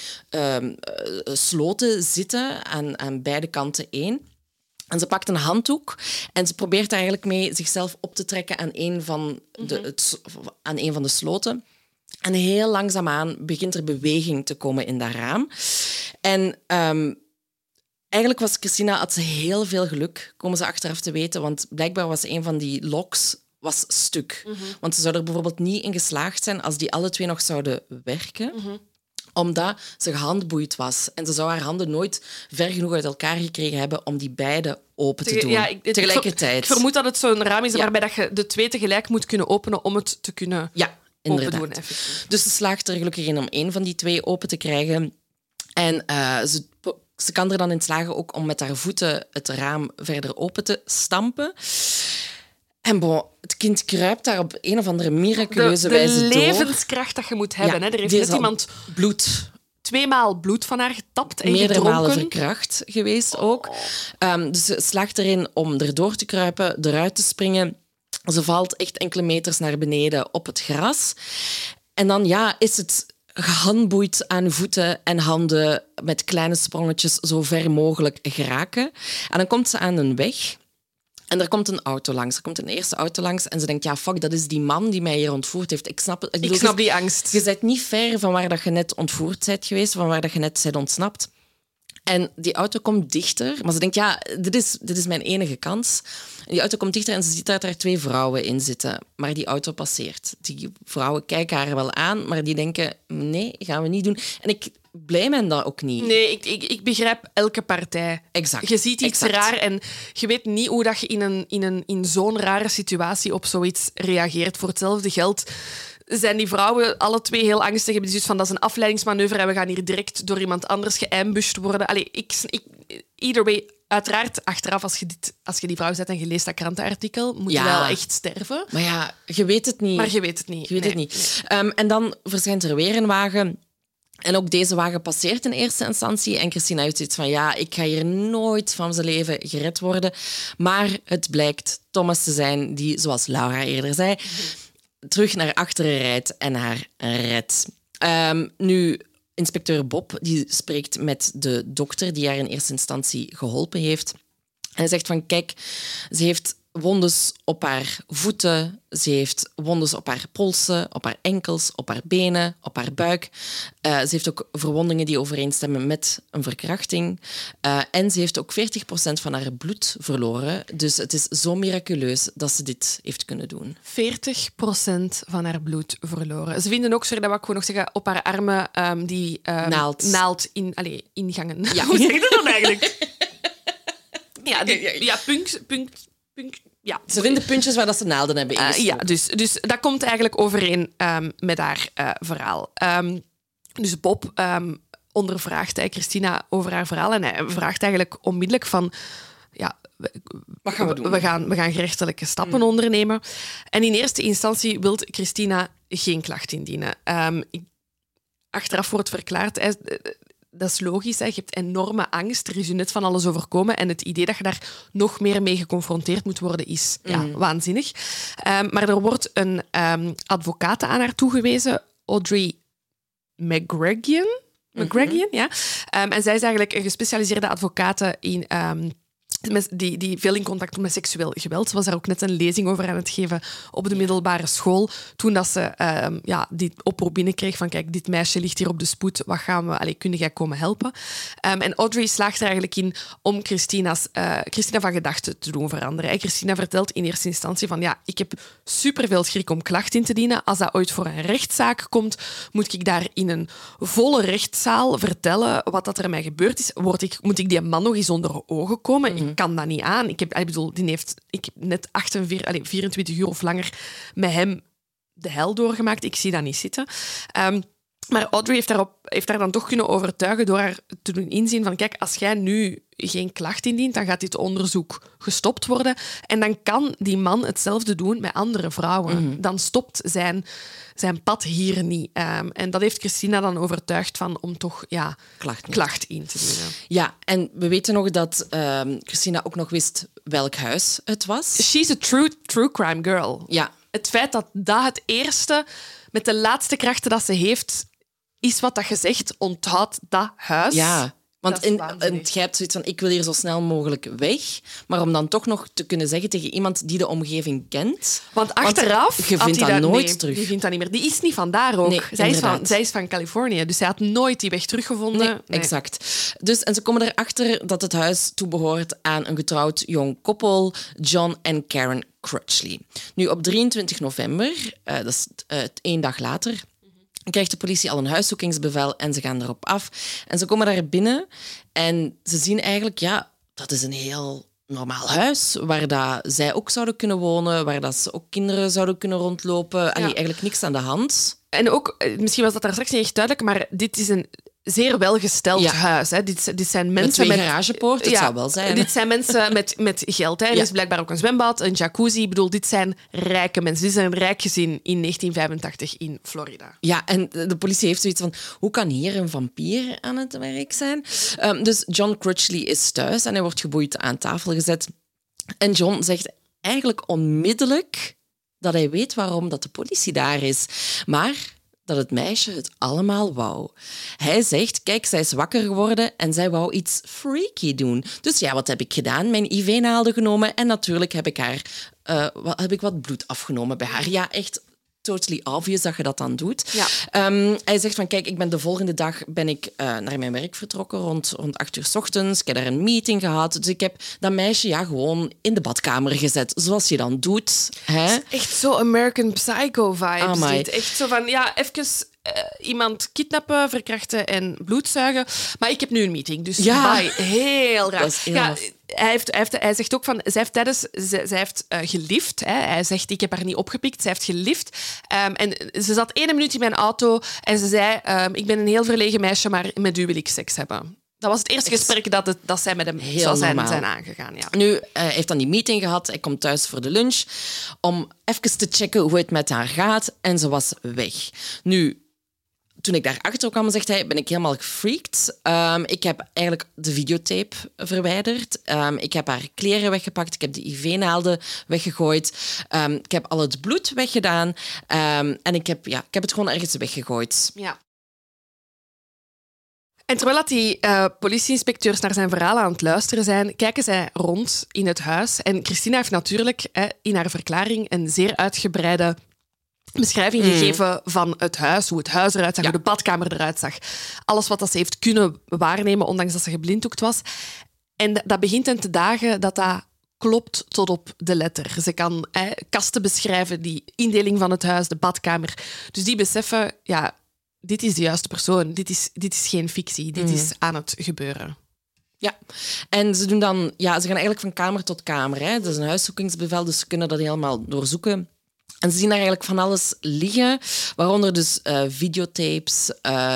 sloten zitten, aan beide kanten 1. En ze pakt een handdoek en ze probeert daar eigenlijk mee zichzelf op te trekken aan een van de sloten. En heel langzaamaan begint er beweging te komen in dat raam. En eigenlijk had ze heel veel geluk, komen ze achteraf te weten, want blijkbaar was een van die locks stuk. Want ze zouden er bijvoorbeeld niet in geslaagd zijn als die alle 2 nog zouden werken. Omdat ze gehandboeid was. En ze zou haar handen nooit ver genoeg uit elkaar gekregen hebben om die beide open te doen. Tegelijkertijd. Ik vermoed dat het zo'n raam is waarbij dat je de 2 tegelijk moet kunnen openen om het te kunnen open doen. Effectief. Dus ze slaagt er gelukkig in om 1 van die 2 open te krijgen. En ze kan er dan in slagen ook om met haar voeten het raam verder open te stampen. En het kind kruipt daar op een of andere miraculeuze wijze door. De levenskracht dat je moet hebben. Hè. Er heeft net iemand 2 maal bloed van haar getapt en meerdere gedronken. Malen verkracht geweest ook. Dus ze slaagt erin om erdoor te kruipen, eruit te springen. Ze valt echt enkele meters naar beneden op het gras. En dan is het gehandboeid aan voeten en handen met kleine sprongetjes zo ver mogelijk geraken. En dan komt ze aan een weg. En er komt een auto langs. Er komt een eerste auto langs en ze denkt, fuck, dat is die man die mij hier ontvoerd heeft. Ik snap het. Ik snap die angst. Je bent niet ver van waar dat je net ontvoerd bent geweest, van waar dat je net bent ontsnapt. En die auto komt dichter, maar ze denkt, dit is mijn enige kans. En die auto komt dichter en ze ziet dat er 2 vrouwen in zitten. Maar die auto passeert. Die vrouwen kijken haar wel aan, maar die denken, nee, gaan we niet doen. En ik blij me dat ook niet. Nee, ik begrijp elke partij. Exact. Je ziet iets raar en je weet niet hoe dat je in zo'n rare situatie op zoiets reageert. Voor hetzelfde geld zijn die vrouwen alle 2 heel angstig. Hebben dus van, dat is een afleidingsmanoeuvre en we gaan hier direct door iemand anders geambushed worden. Either way, uiteraard, achteraf, als je die vrouw zet en je leest dat krantenartikel, moet je wel echt sterven. Maar je weet het niet. Maar je weet het niet. En dan verschijnt er weer een wagen. En ook deze wagen passeert in eerste instantie. En Christina heeft zoiets van, ja, ik ga hier nooit van zijn leven gered worden. Maar het blijkt Thomas te zijn die, zoals Laura eerder zei, terug naar achteren rijdt en haar redt. Nu, inspecteur Bob die spreekt met de dokter die haar in eerste instantie geholpen heeft. En hij zegt van, kijk, ze heeft wondes op haar voeten, ze heeft wondes op haar polsen, op haar enkels, op haar benen, op haar buik. Ze heeft ook verwondingen die overeenstemmen met een verkrachting. En ze heeft ook 40% van haar bloed verloren. Dus het is zo miraculeus dat ze dit heeft kunnen doen. 40% van haar bloed verloren. Ze vinden ook, sorry, dat wil ik gewoon nog zeggen, op haar armen die naald ingangen. Ja. Hoe zeg je dat dan eigenlijk? Punt. Ja. Ze vinden puntjes waar dat ze naalden hebben ingestoken. Dus dat komt eigenlijk overeen met haar verhaal. Dus Bob ondervraagt Christina over haar verhaal en hij vraagt eigenlijk onmiddellijk van... Ja, wat gaan we doen? We gaan gerechtelijke stappen ondernemen. En in eerste instantie wil Christina geen klacht indienen. Achteraf wordt verklaard... Dat is logisch, hè. Je hebt enorme angst. Er is je net van alles overkomen. En het idee dat je daar nog meer mee geconfronteerd moet worden, is waanzinnig. Maar er wordt een advocaat aan haar toegewezen, Audrey McGregor. Ja. En zij is eigenlijk een gespecialiseerde advocaat in... Die veel in contact komt met seksueel geweld. Ze was daar ook net een lezing over aan het geven op de middelbare school. Toen dat ze die oproep binnenkreeg van kijk, dit meisje ligt hier op de spoed. Wat gaan we... kun jij komen helpen? En Audrey slaagt er eigenlijk in om Christina van gedachten te doen veranderen. Christina vertelt in eerste instantie van ja, ik heb superveel schrik om klacht in te dienen. Als dat ooit voor een rechtszaak komt, moet ik daar in een volle rechtszaal vertellen wat dat er mij gebeurd is. Moet ik die man nog eens onder ogen komen? Ik kan dat niet aan. Ik heb net 24 uur of langer met hem de hel doorgemaakt. Ik zie dat niet zitten. Maar Audrey heeft haar dan toch kunnen overtuigen door haar te doen inzien van kijk, als jij nu geen klacht indient, dan gaat dit onderzoek gestopt worden. En dan kan die man hetzelfde doen met andere vrouwen. Dan stopt zijn pad hier niet. En dat heeft Christina dan overtuigd om toch klacht in te dienen. Ja, en we weten nog dat Christina ook nog wist welk huis het was. She's a true crime girl. Ja. Het feit dat het eerste, met de laatste krachten dat ze heeft, is wat dat je zegt, onthoud dat huis. Ja, want jij hebt zoiets van, ik wil hier zo snel mogelijk weg. Maar om dan toch nog te kunnen zeggen tegen iemand die de omgeving kent... Want achteraf... je vindt dat nooit terug. Die vindt dat niet meer. Die is niet van daar ook. Nee, zij is van Californië, dus zij had nooit die weg teruggevonden. Nee. Exact. En ze komen erachter dat het huis toebehoort aan een getrouwd jong koppel, John en Karen Crutchley. Nu, op 23 november, dat is 1 dag later... krijgt de politie al een huiszoekingsbevel en ze gaan erop af. En ze komen daar binnen en ze zien eigenlijk, dat is een heel normaal huis waar dat zij ook zouden kunnen wonen, waar dat ze ook kinderen zouden kunnen rondlopen. Eigenlijk niks aan de hand. En ook, misschien was dat daar straks niet echt duidelijk, maar dit is een zeer welgesteld huis. Hè. Dit zijn mensen met 2 garagepoorten, het zou wel zijn. Dit zijn mensen met geld. Hè. Er is blijkbaar ook een zwembad, een jacuzzi. Ik bedoel, dit zijn rijke mensen. Dit is een rijk gezin in 1985 in Florida. Ja, en de politie heeft zoiets van, hoe kan hier een vampier aan het werk zijn? Dus John Crutchley is thuis en hij wordt geboeid aan tafel gezet. En John zegt eigenlijk onmiddellijk dat hij weet waarom dat de politie daar is. Maar dat het meisje het allemaal wou. Hij zegt, kijk, zij is wakker geworden en zij wou iets freaky doen. Dus wat heb ik gedaan? Mijn IV-naalden genomen en natuurlijk heb ik wat bloed afgenomen bij haar. Ja, echt totally obvious dat je dat dan doet. Ja. Hij zegt van, kijk, de volgende dag ben ik naar mijn werk vertrokken rond 8 uur 's ochtends. Ik heb daar een meeting gehad. Dus ik heb dat meisje gewoon in de badkamer gezet, zoals je dan doet. Hè? Echt zo American Psycho vibes. Dit. Echt zo van, even iemand kidnappen, verkrachten en bloedzuigen. Maar ik heb nu een meeting, dus bye. Heel raar. Hij zegt ook van, zij heeft gelift. Hè. Hij zegt, ik heb haar niet opgepikt. Zij heeft gelift. En ze zat 1 minuut in mijn auto en ze zei, ik ben een heel verlegen meisje, maar met u wil ik seks hebben. Dat was het eerste gesprek dat zij met hem zou zijn aangegaan. Ja. Nu, hij heeft dan die meeting gehad. Hij komt thuis voor de lunch om even te checken hoe het met haar gaat. En ze was weg. Nu, toen ik daarachter kwam, zegt hij, ben ik helemaal gefreakt. Ik heb eigenlijk de videotape verwijderd. Ik heb haar kleren weggepakt. Ik heb de IV-naalden weggegooid. Ik heb al het bloed weggedaan. En ik heb het gewoon ergens weggegooid. Ja. En terwijl dat die politieinspecteurs naar zijn verhaal aan het luisteren zijn, kijken zij rond in het huis. En Christina heeft natuurlijk in haar verklaring een zeer uitgebreide beschrijving gegeven van het huis, hoe het huis eruit zag, hoe de badkamer eruit zag. Alles wat dat ze heeft kunnen waarnemen, ondanks dat ze geblinddoekt was. En dat begint hen te dagen dat klopt tot op de letter. Ze kan kasten beschrijven, die indeling van het huis, de badkamer. Dus die beseffen, ja, dit is de juiste persoon. Dit is geen fictie. Dit is aan het gebeuren. Ja, en ze doen dan, ze gaan eigenlijk van kamer tot kamer. Hè. Dat is een huiszoekingsbevel, dus ze kunnen dat helemaal doorzoeken. En ze zien daar eigenlijk van alles liggen, waaronder dus videotapes,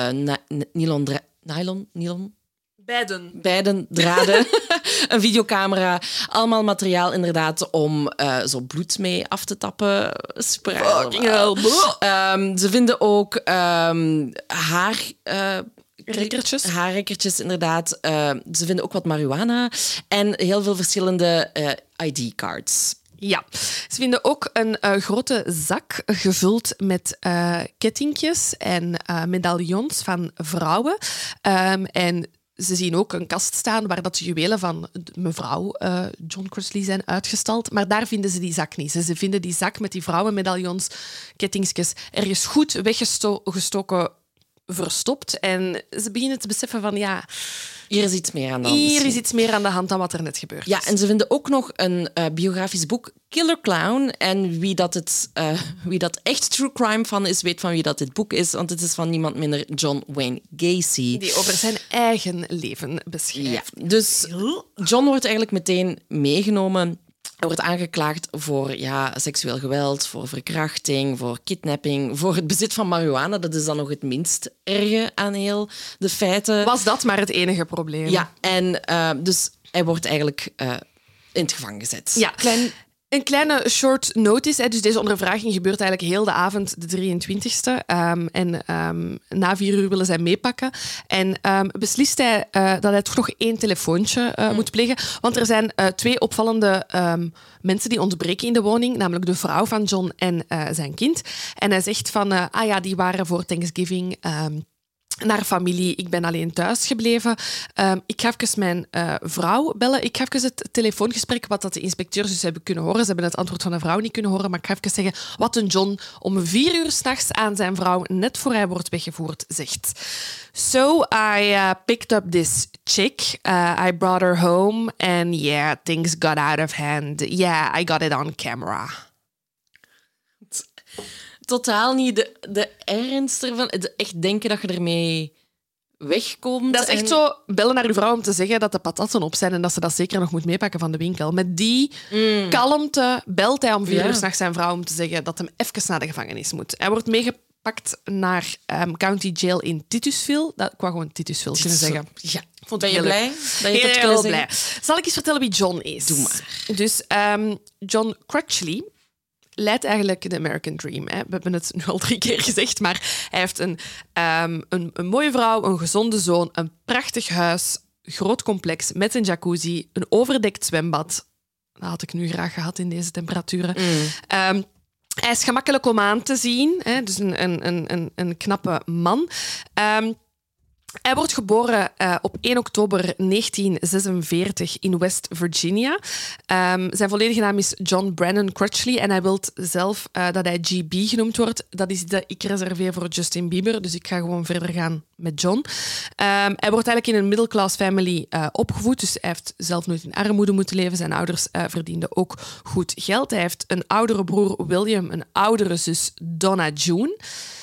nylon? Beiden draden, een videocamera, allemaal materiaal inderdaad om zo bloed mee af te tappen. Super. Ze vinden ook haarrekkertjes, inderdaad. Ze vinden ook wat marihuana en heel veel verschillende ID-cards. Ja, ze vinden ook een grote zak gevuld met kettingjes en medaillons van vrouwen. En ze zien ook een kast staan waar dat de juwelen van mevrouw John Crossley zijn uitgestald. Maar daar vinden ze die zak niet. Ze vinden die zak met die vrouwenmedaillons, kettingsjes, ergens goed weggestoken, verstopt. En ze beginnen te beseffen van, hier is iets meer aan de hand. Hier is iets meer aan de hand dan wat er net gebeurd is. Ja, en ze vinden ook nog een biografisch boek, Killer Clown. En wie dat echt true crime van is, weet van wie dat dit boek is. Want het is van niemand minder John Wayne Gacy. Die over zijn eigen leven beschrijft. Ja, dus John wordt eigenlijk meteen meegenomen. Hij wordt aangeklaagd voor seksueel geweld, voor verkrachting, voor kidnapping, voor het bezit van marihuana. Dat is dan nog het minst erge aan heel de feiten. Was dat maar het enige probleem? Ja, en dus hij wordt eigenlijk in het gevangen gezet. Ja, een kleine short notice. Dus deze ondervraging gebeurt eigenlijk heel de avond, de 23e. Na 4 uur willen zij meepakken. En beslist hij dat hij toch nog 1 telefoontje moet plegen. Want er zijn 2 opvallende mensen die ontbreken in de woning. Namelijk de vrouw van John en zijn kind. En hij zegt van, die waren voor Thanksgiving naar familie. Ik ben alleen thuis gebleven. Ik ga even mijn vrouw bellen. Ik ga even het telefoongesprek, wat dat de inspecteurs dus hebben kunnen horen. Ze hebben het antwoord van de vrouw niet kunnen horen, maar ik ga even zeggen wat een John om 4 uur 's nachts aan zijn vrouw, net voor hij wordt weggevoerd, zegt. So I picked up this chick. I brought her home and things got out of hand. Yeah, I got it on camera. Totaal niet de ernst ervan. Echt denken dat je ermee wegkomt. Dat is echt zo bellen naar je vrouw om te zeggen dat de patatten op zijn en dat ze dat zeker nog moet meepakken van de winkel. Met die kalmte belt hij om 4 uur 's nachts zijn vrouw om te zeggen dat hem even naar de gevangenis moet. Hij wordt meegepakt naar County Jail in Titusville. Ik wou gewoon Titusville kunnen zeggen. Ja. Ben je blij? Dat je het heel blij. Zal ik eens vertellen wie John is? Doe maar. Dus John Crutchley leidt eigenlijk de American Dream. Hè. We hebben het nu al 3 keer gezegd, maar hij heeft een mooie vrouw, een gezonde zoon, een prachtig huis, groot complex met een jacuzzi, een overdekt zwembad. Dat had ik nu graag gehad in deze temperaturen. Hij is gemakkelijk om aan te zien, hè, dus een knappe man. Hij wordt geboren op 1 oktober 1946 in West Virginia. Zijn volledige naam is John Brennan Crutchley en hij wil zelf dat hij GB genoemd wordt. Dat is ik reserveer voor Justin Bieber, dus ik ga gewoon verder gaan met John. Hij wordt eigenlijk in een middle-class family opgevoed, dus hij heeft zelf nooit in armoede moeten leven. Zijn ouders verdienden ook goed geld. Hij heeft een oudere broer William, een oudere zus Donna June.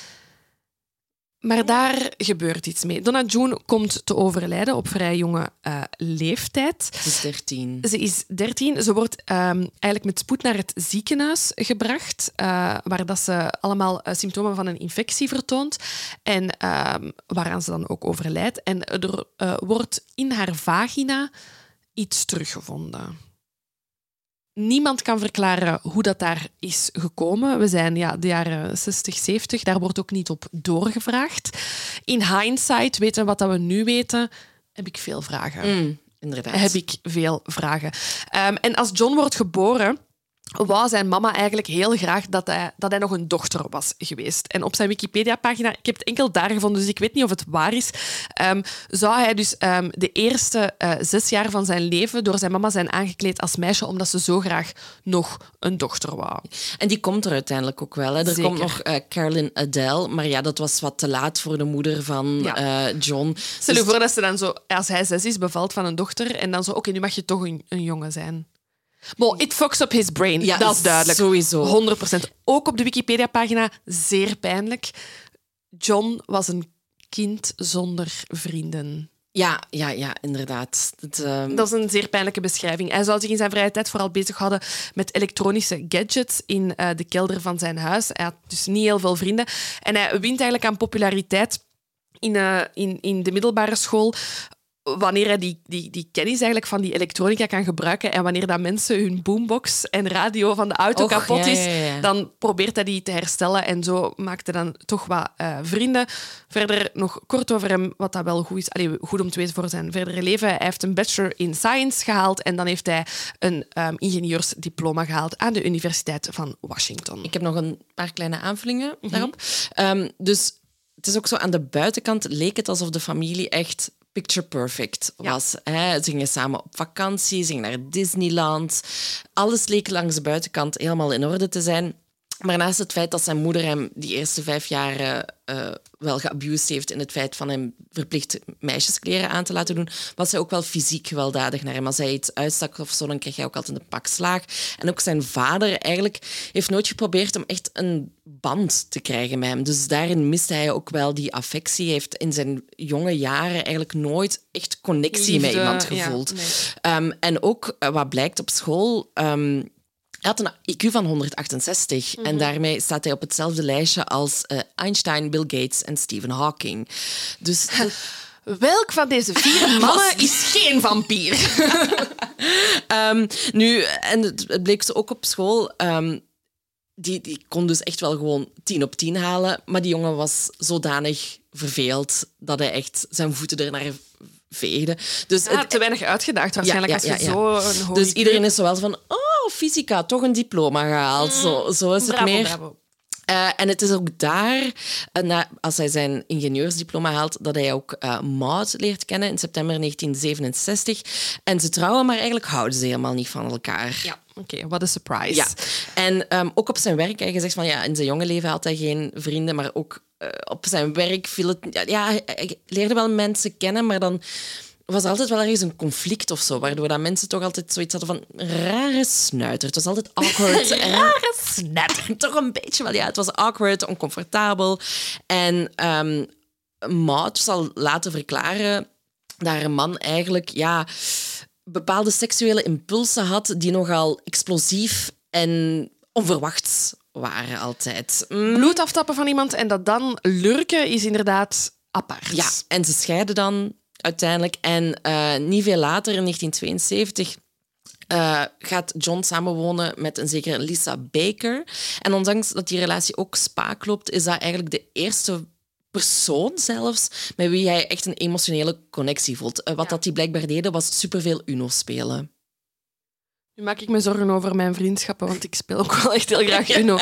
Maar daar gebeurt iets mee. Donna June komt te overlijden op vrij jonge leeftijd. Ze is 13. Ze is 13. Ze wordt eigenlijk met spoed naar het ziekenhuis gebracht, waar dat ze allemaal symptomen van een infectie vertoont en waaraan ze dan ook overlijdt. En er wordt in haar vagina iets teruggevonden. Niemand kan verklaren hoe dat daar is gekomen. We zijn de jaren 60, 70. Daar wordt ook niet op doorgevraagd. In hindsight, weten wat we nu weten, heb ik veel vragen. Inderdaad. En als John wordt geboren, wou zijn mama eigenlijk heel graag dat hij nog een dochter was geweest. En op zijn Wikipedia-pagina, ik heb het enkel daar gevonden, dus ik weet niet of het waar is, zou hij dus de eerste 6 jaar van zijn leven door zijn mama zijn aangekleed als meisje, omdat ze zo graag nog een dochter wou. En die komt er uiteindelijk ook wel. Hè. Er komt nog Carolyn Adele, maar ja, dat was wat te laat voor de moeder van John. Stel je voor dat ze dan zo, als hij 6 is, bevalt van een dochter en dan zo, oké, nu mag je toch een jongen zijn. Bon, it fucks up his brain, ja, dat is duidelijk. Sowieso. 100%. Ook op de Wikipedia-pagina, zeer pijnlijk. John was een kind zonder vrienden. Ja, inderdaad. Dat is een zeer pijnlijke beschrijving. Hij zou zich in zijn vrije tijd vooral bezighouden met elektronische gadgets in de kelder van zijn huis. Hij had dus niet heel veel vrienden. En hij wint eigenlijk aan populariteit in de middelbare school wanneer hij die kennis eigenlijk van die elektronica kan gebruiken en wanneer dat mensen hun boombox en radio van de auto kapot is, dan probeert hij die te herstellen en zo maakt hij dan toch wat vrienden. Verder nog kort over hem, wat dat wel goed is, goed om te weten voor zijn verdere leven. Hij heeft een bachelor in science gehaald en dan heeft hij een ingenieursdiploma gehaald aan de Universiteit van Washington. Ik heb nog een paar kleine aanvullingen daarop. Dus het is ook zo, aan de buitenkant leek het alsof de familie echt picture perfect was. Ze gingen samen op vakantie, ze gingen naar Disneyland. Alles leek langs de buitenkant helemaal in orde te zijn. Maar naast het feit dat zijn moeder hem die eerste 5 jaar wel geabused heeft in het feit van hem verplicht meisjeskleren aan te laten doen, was hij ook wel fysiek gewelddadig naar hem. Als hij iets uitstak of zo, dan kreeg hij ook altijd een pak slaag. En ook zijn vader eigenlijk heeft nooit geprobeerd om echt een band te krijgen met hem. Dus daarin miste hij ook wel die affectie. Hij heeft in zijn jonge jaren eigenlijk nooit echt connectie met iemand gevoeld. Ja, nee. En ook, wat blijkt op school, hij had een IQ van 168 en daarmee staat hij op hetzelfde lijstje als Einstein, Bill Gates en Stephen Hawking. Dus welk van deze 4 mannen is geen vampier? Nu, en het bleek ze ook op school. Die kon dus echt wel gewoon 10 op 10 halen, maar die jongen was zodanig verveeld dat hij echt zijn voeten ernaar veegde. Dus te weinig uitgedaagd waarschijnlijk als je zo een hoog Dus iedereen is zo wel van, fysica, toch een diploma gehaald. Zo is het meer. Bravo. En het is ook daar, als hij zijn ingenieursdiploma haalt, dat hij ook Maud leert kennen in september 1967. En ze trouwen, maar eigenlijk houden ze helemaal niet van elkaar. Ja, oké, what a surprise. Ja. En ook op zijn werk, hij gezegd van in zijn jonge leven had hij geen vrienden, maar ook op zijn werk viel het... hij leerde wel mensen kennen, maar dan was er altijd wel ergens een conflict of zo, waardoor dat mensen toch altijd zoiets hadden van rare snuiter. Het was altijd awkward. Rare snuiter. Toch een beetje wel, het was awkward, oncomfortabel. En Maud zal later verklaren dat haar man eigenlijk bepaalde seksuele impulsen had die nogal explosief en onverwachts waren altijd. Bloed aftappen van iemand en dat dan lurken is inderdaad apart. Ja, en ze scheiden dan uiteindelijk. En niet veel later, in 1972, gaat John samenwonen met een zekere Lisa Baker. En ondanks dat die relatie ook spaak loopt, is dat eigenlijk de eerste persoon zelfs met wie hij echt een emotionele connectie voelt. Wat dat die blijkbaar deden, was superveel Uno spelen. Nu maak ik me zorgen over mijn vriendschappen, want ik speel ook wel echt heel graag Uno.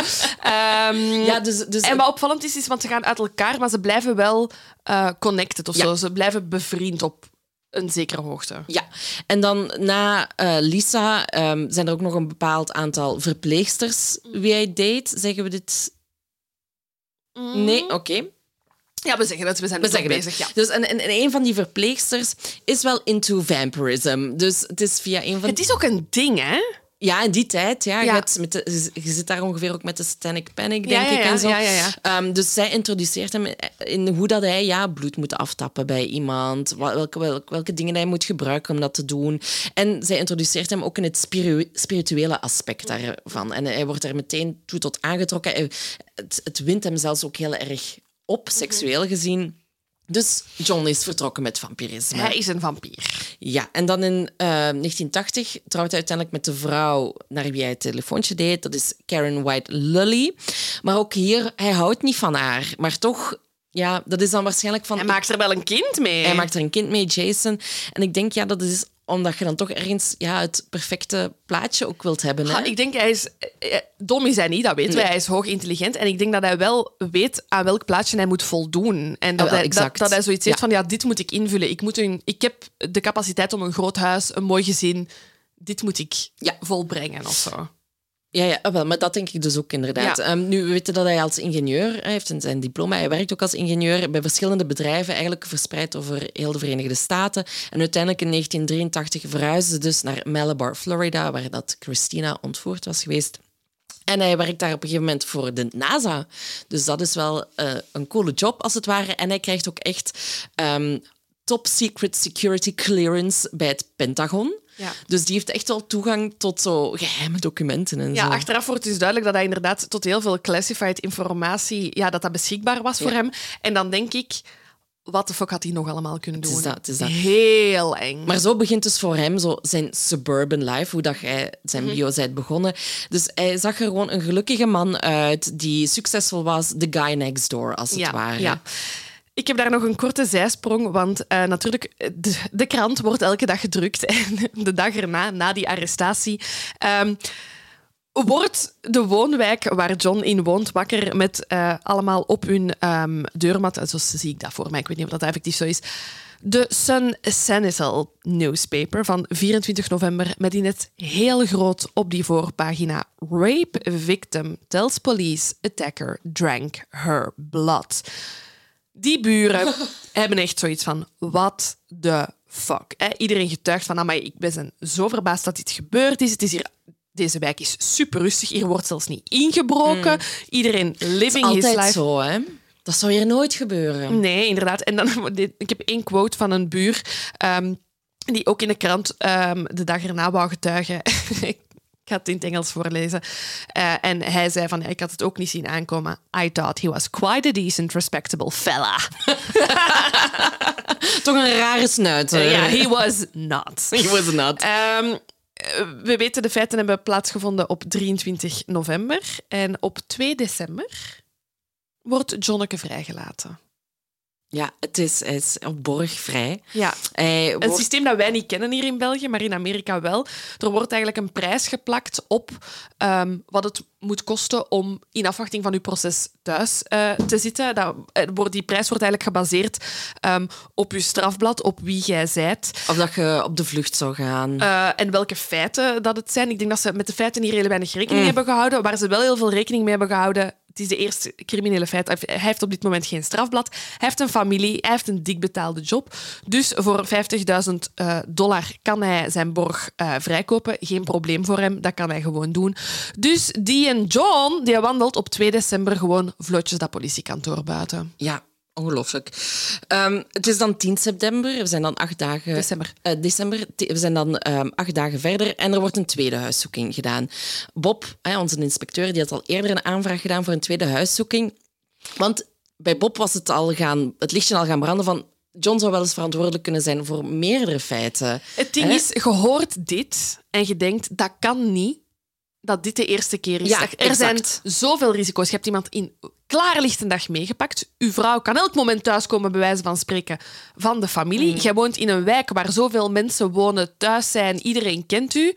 En wat opvallend is, want ze gaan uit elkaar, maar ze blijven wel connected of zo. Ze blijven bevriend op een zekere hoogte. Ja, en dan na Lisa zijn er ook nog een bepaald aantal verpleegsters wie hij date. Zeggen we dit? Nee? Oké. Ja, we zeggen dat. We zijn er bezig. Ja. Dus en een van die verpleegsters is wel into vampirism. Dus het is via een van... Het is ook een ding, hè? Ja, in die tijd. Ja. Je zit daar ongeveer ook met de Satanic Panic, denk ik. En zo. Ja. Dus zij introduceert hem in hoe dat hij bloed moet aftappen bij iemand. Welke dingen hij moet gebruiken om dat te doen. En zij introduceert hem ook in het spirituele aspect daarvan. En hij wordt er meteen toe tot aangetrokken. Het wint hem zelfs ook heel erg op, seksueel gezien. Dus John is vertrokken met vampirisme. Hij is een vampier. Ja, en dan in 1980 trouwt hij uiteindelijk met de vrouw naar wie hij het telefoontje deed. Dat is Karen White Lully. Maar ook hier, hij houdt niet van haar. Maar toch, ja, dat is dan waarschijnlijk van... Hij maakt er wel een kind mee. Hij maakt er een kind mee, Jason. En ik denk, ja, dat is omdat je dan toch ergens het perfecte plaatje ook wilt hebben. Hè? Ik denk, hij is... Dom is hij niet, dat weten wij. Hij is hoog intelligent. En ik denk dat hij wel weet aan welk plaatje hij moet voldoen. En dat, dat hij zoiets heeft van, dit moet ik invullen. Ik heb de capaciteit om een groot huis, een mooi gezin. Dit moet ik volbrengen of zo. Ja, wel, maar dat denk ik dus ook inderdaad. Ja. Nu, we weten dat hij als ingenieur, hij heeft zijn diploma, hij werkt ook als ingenieur bij verschillende bedrijven, eigenlijk verspreid over heel de Verenigde Staten. En uiteindelijk in 1983 verhuisde ze dus naar Malabar, Florida, waar dat Christina ontvoerd was geweest. En hij werkt daar op een gegeven moment voor de NASA. Dus dat is wel een coole job, als het ware. En hij krijgt ook echt top secret security clearance bij het Pentagon. Ja. Dus die heeft echt wel toegang tot zo geheime documenten en zo. Achteraf wordt dus duidelijk dat hij inderdaad tot heel veel classified informatie, dat beschikbaar was voor hem. En dan denk ik, wat de fuck had hij nog allemaal kunnen doen? Het is dat. Heel eng. Maar zo begint dus voor hem zo zijn suburban life, hoe dat hij zijn bio bent begonnen. Dus hij zag er gewoon een gelukkige man uit die succesvol was, the guy next door, als het ware. Ja. Ik heb daar nog een korte zijsprong, want natuurlijk, de krant wordt elke dag gedrukt. En de dag erna, na die arrestatie, wordt de woonwijk waar John in woont wakker met allemaal op hun deurmat. Zo zie ik dat voor mij, ik weet niet of dat effectief zo is. De Sun Sentinel newspaper van 24 november met in het heel groot op die voorpagina: Rape victim tells police attacker drank her blood. Die buren hebben echt zoiets van, what the fuck. Iedereen getuigt van, maar ik ben zo verbaasd dat dit gebeurd is. Het is hier, deze wijk is super rustig. Hier wordt zelfs niet ingebroken. Iedereen living his life. Dat is altijd zo, hè? Dat zou hier nooit gebeuren. Nee, inderdaad. En dan, ik heb 1 quote van een buur die ook in de krant de dag erna wou getuigen. Ik ga het in het Engels voorlezen. En hij zei van, ik had het ook niet zien aankomen. I thought he was quite a decent, respectable fella. Toch een rare snuiter. Ja, he was not. He was not. We weten, de feiten hebben plaatsgevonden op 23 november. En op 2 december wordt Johnneke vrijgelaten. Ja, hij is op borg vrij. Ja. Een systeem dat wij niet kennen hier in België, maar in Amerika wel. Er wordt eigenlijk een prijs geplakt op wat het moet kosten om in afwachting van uw proces thuis te zitten. Die prijs wordt eigenlijk gebaseerd op uw strafblad, op wie jij zijt. Of dat je op de vlucht zou gaan. En welke feiten dat het zijn. Ik denk dat ze met de feiten hier heel weinig rekening hebben gehouden. Waar ze wel heel veel rekening mee hebben gehouden, het is de eerste criminele feit. Hij heeft op dit moment geen strafblad. Hij heeft een familie. Hij heeft een dik betaalde job. Dus voor $50.000 kan hij zijn borg vrijkopen. Geen probleem voor hem. Dat kan hij gewoon doen. Dus die en John, die wandelt op 2 december gewoon vlotjes dat politiekantoor buiten. Ja, ongelooflijk. Het is dan 10 september. We zijn dan 8 dagen... December. We zijn dan 8 dagen verder en er wordt een tweede huiszoeking gedaan. Bob, onze inspecteur, die had al eerder een aanvraag gedaan voor een tweede huiszoeking. Want bij Bob was het lichtje al gaan branden van... John zou wel eens verantwoordelijk kunnen zijn voor meerdere feiten. Het ding is, je hoort dit en je denkt, dat kan niet dat dit de eerste keer is. Ja, er zijn zoveel risico's. Je hebt iemand in klaarlichte dag meegepakt. Uw vrouw kan elk moment thuiskomen, bij wijze van spreken, van de familie. Jij woont in een wijk waar zoveel mensen wonen, thuis zijn, iedereen kent u.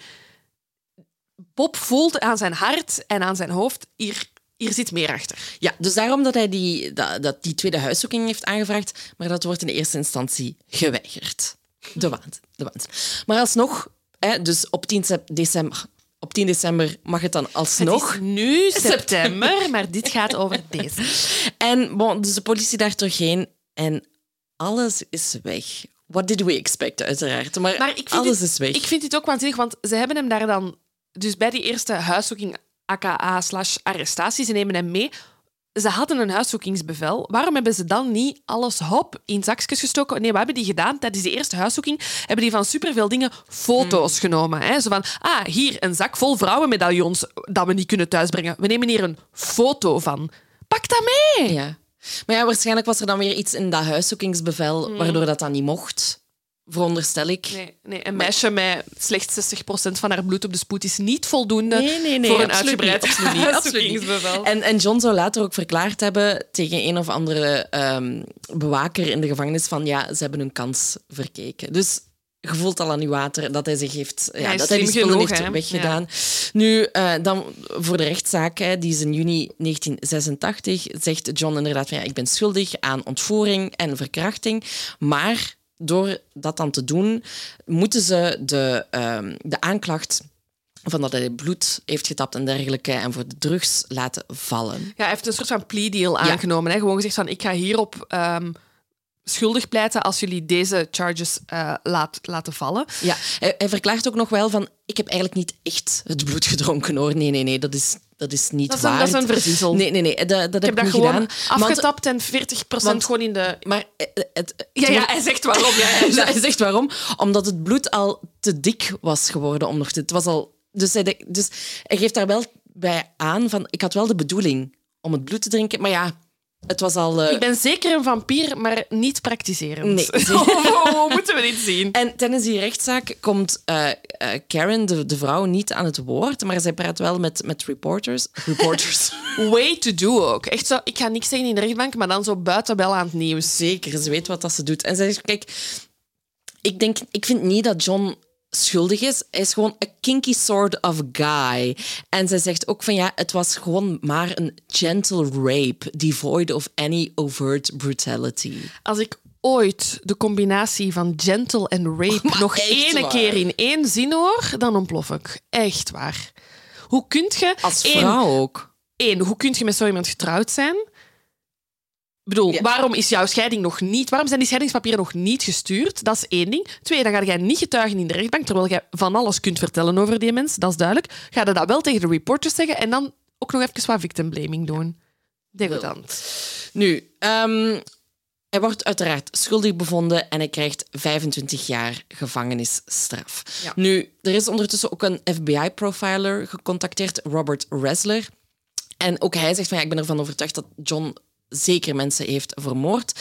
Bob voelt aan zijn hart en aan zijn hoofd, hier zit meer achter. Ja, dus daarom dat hij die tweede huiszoeking heeft aangevraagd, maar dat wordt in de eerste instantie geweigerd. De waanzin. Maar alsnog, dus op 10 december mag het dan alsnog. Het is nu september, maar dit gaat over deze. En dus de politie daar terug heen en alles is weg. What did we expect, uiteraard. Maar alles is weg. Ik vind dit ook waanzinnig, want ze hebben hem daar dan... Dus bij die eerste huiszoeking, aka/arrestatie, ze nemen hem mee. Ze hadden een huiszoekingsbevel. Waarom hebben ze dan niet alles in zakjes gestoken? Nee, wat hebben die gedaan? Tijdens die eerste huiszoeking hebben die van superveel dingen foto's genomen. Hè? Zo van, hier een zak vol vrouwenmedaillons dat we niet kunnen thuisbrengen. We nemen hier een foto van. Pak dat mee! Ja. Maar ja, waarschijnlijk was er dan weer iets in dat huiszoekingsbevel waardoor dat dan niet mocht. Veronderstel ik. Nee, een meisje met slechts 60% van haar bloed op de spoed is niet voldoende Nee, voor een absoluut uitgebreid niet. huiszoekingsbevel. En John zou later ook verklaard hebben tegen een of andere bewaker in de gevangenis van ja, ze hebben hun kans verkeken. Dus je voelt al aan je water dat hij zich heeft... Hij dat hij die spullen genoeg, heeft hè? weggedaan. Ja. Nu, dan voor de rechtszaak, die is in juni 1986, zegt John inderdaad van ja, ik ben schuldig aan ontvoering en verkrachting, maar door dat dan te doen, moeten ze de aanklacht van dat hij bloed heeft getapt en dergelijke en voor de drugs laten vallen. Ja, hij heeft een soort van plea deal aangenomen. Hè? Gewoon gezegd van, ik ga hierop schuldig pleiten als jullie deze charges laten vallen. Ja, hij verklaart ook nog wel van, ik heb eigenlijk niet echt het bloed gedronken hoor. Nee, dat is niet waar. Dat is een verzinsel. Nee, dat heb ik dat niet gewoon gedaan. afgetapt en 40% gewoon in de... Maar hij zegt waarom. Hij zegt waarom. Omdat het bloed al te dik was geworden om nog te... Het was al... Dus hij geeft daar wel bij aan van, ik had wel de bedoeling om het bloed te drinken, maar ja, het was al... Ik ben zeker een vampier, maar niet praktiserend. Nee. Hoe moeten we dit zien? En tijdens die rechtszaak komt Karen, de vrouw, niet aan het woord, maar zij praat wel met reporters. Way to do ook. Echt zo, ik ga niks zeggen in de rechtbank, maar dan zo buitenbel aan het nieuws. Zeker, ze weet wat dat ze doet. En zij zegt, kijk, ik vind niet dat John schuldig is. Hij is gewoon a kinky sort of guy. En zij zegt ook van ja, het was gewoon maar een gentle rape, devoid of any overt brutality. Als ik ooit de combinatie van gentle en rape nog ene keer in één zin hoor, dan ontplof ik. Echt waar. Hoe kun je... Als vrouw ook. Hoe kun je met zo iemand getrouwd zijn? Ik bedoel, waarom is jouw scheiding nog niet... Waarom zijn die scheidingspapieren nog niet gestuurd? Dat is 1 ding. 2, dan ga jij niet getuigen in de rechtbank, terwijl jij van alles kunt vertellen over die mens. Dat is duidelijk. Ga je dat wel tegen de reporters zeggen en dan ook nog even wat victim blaming doen. Degoutant. Nu, hij wordt uiteraard schuldig bevonden en hij krijgt 25 jaar gevangenisstraf. Ja. Nu, er is ondertussen ook een FBI-profiler gecontacteerd, Robert Ressler. En ook hij zegt van ja, ik ben ervan overtuigd dat John zeker mensen heeft vermoord.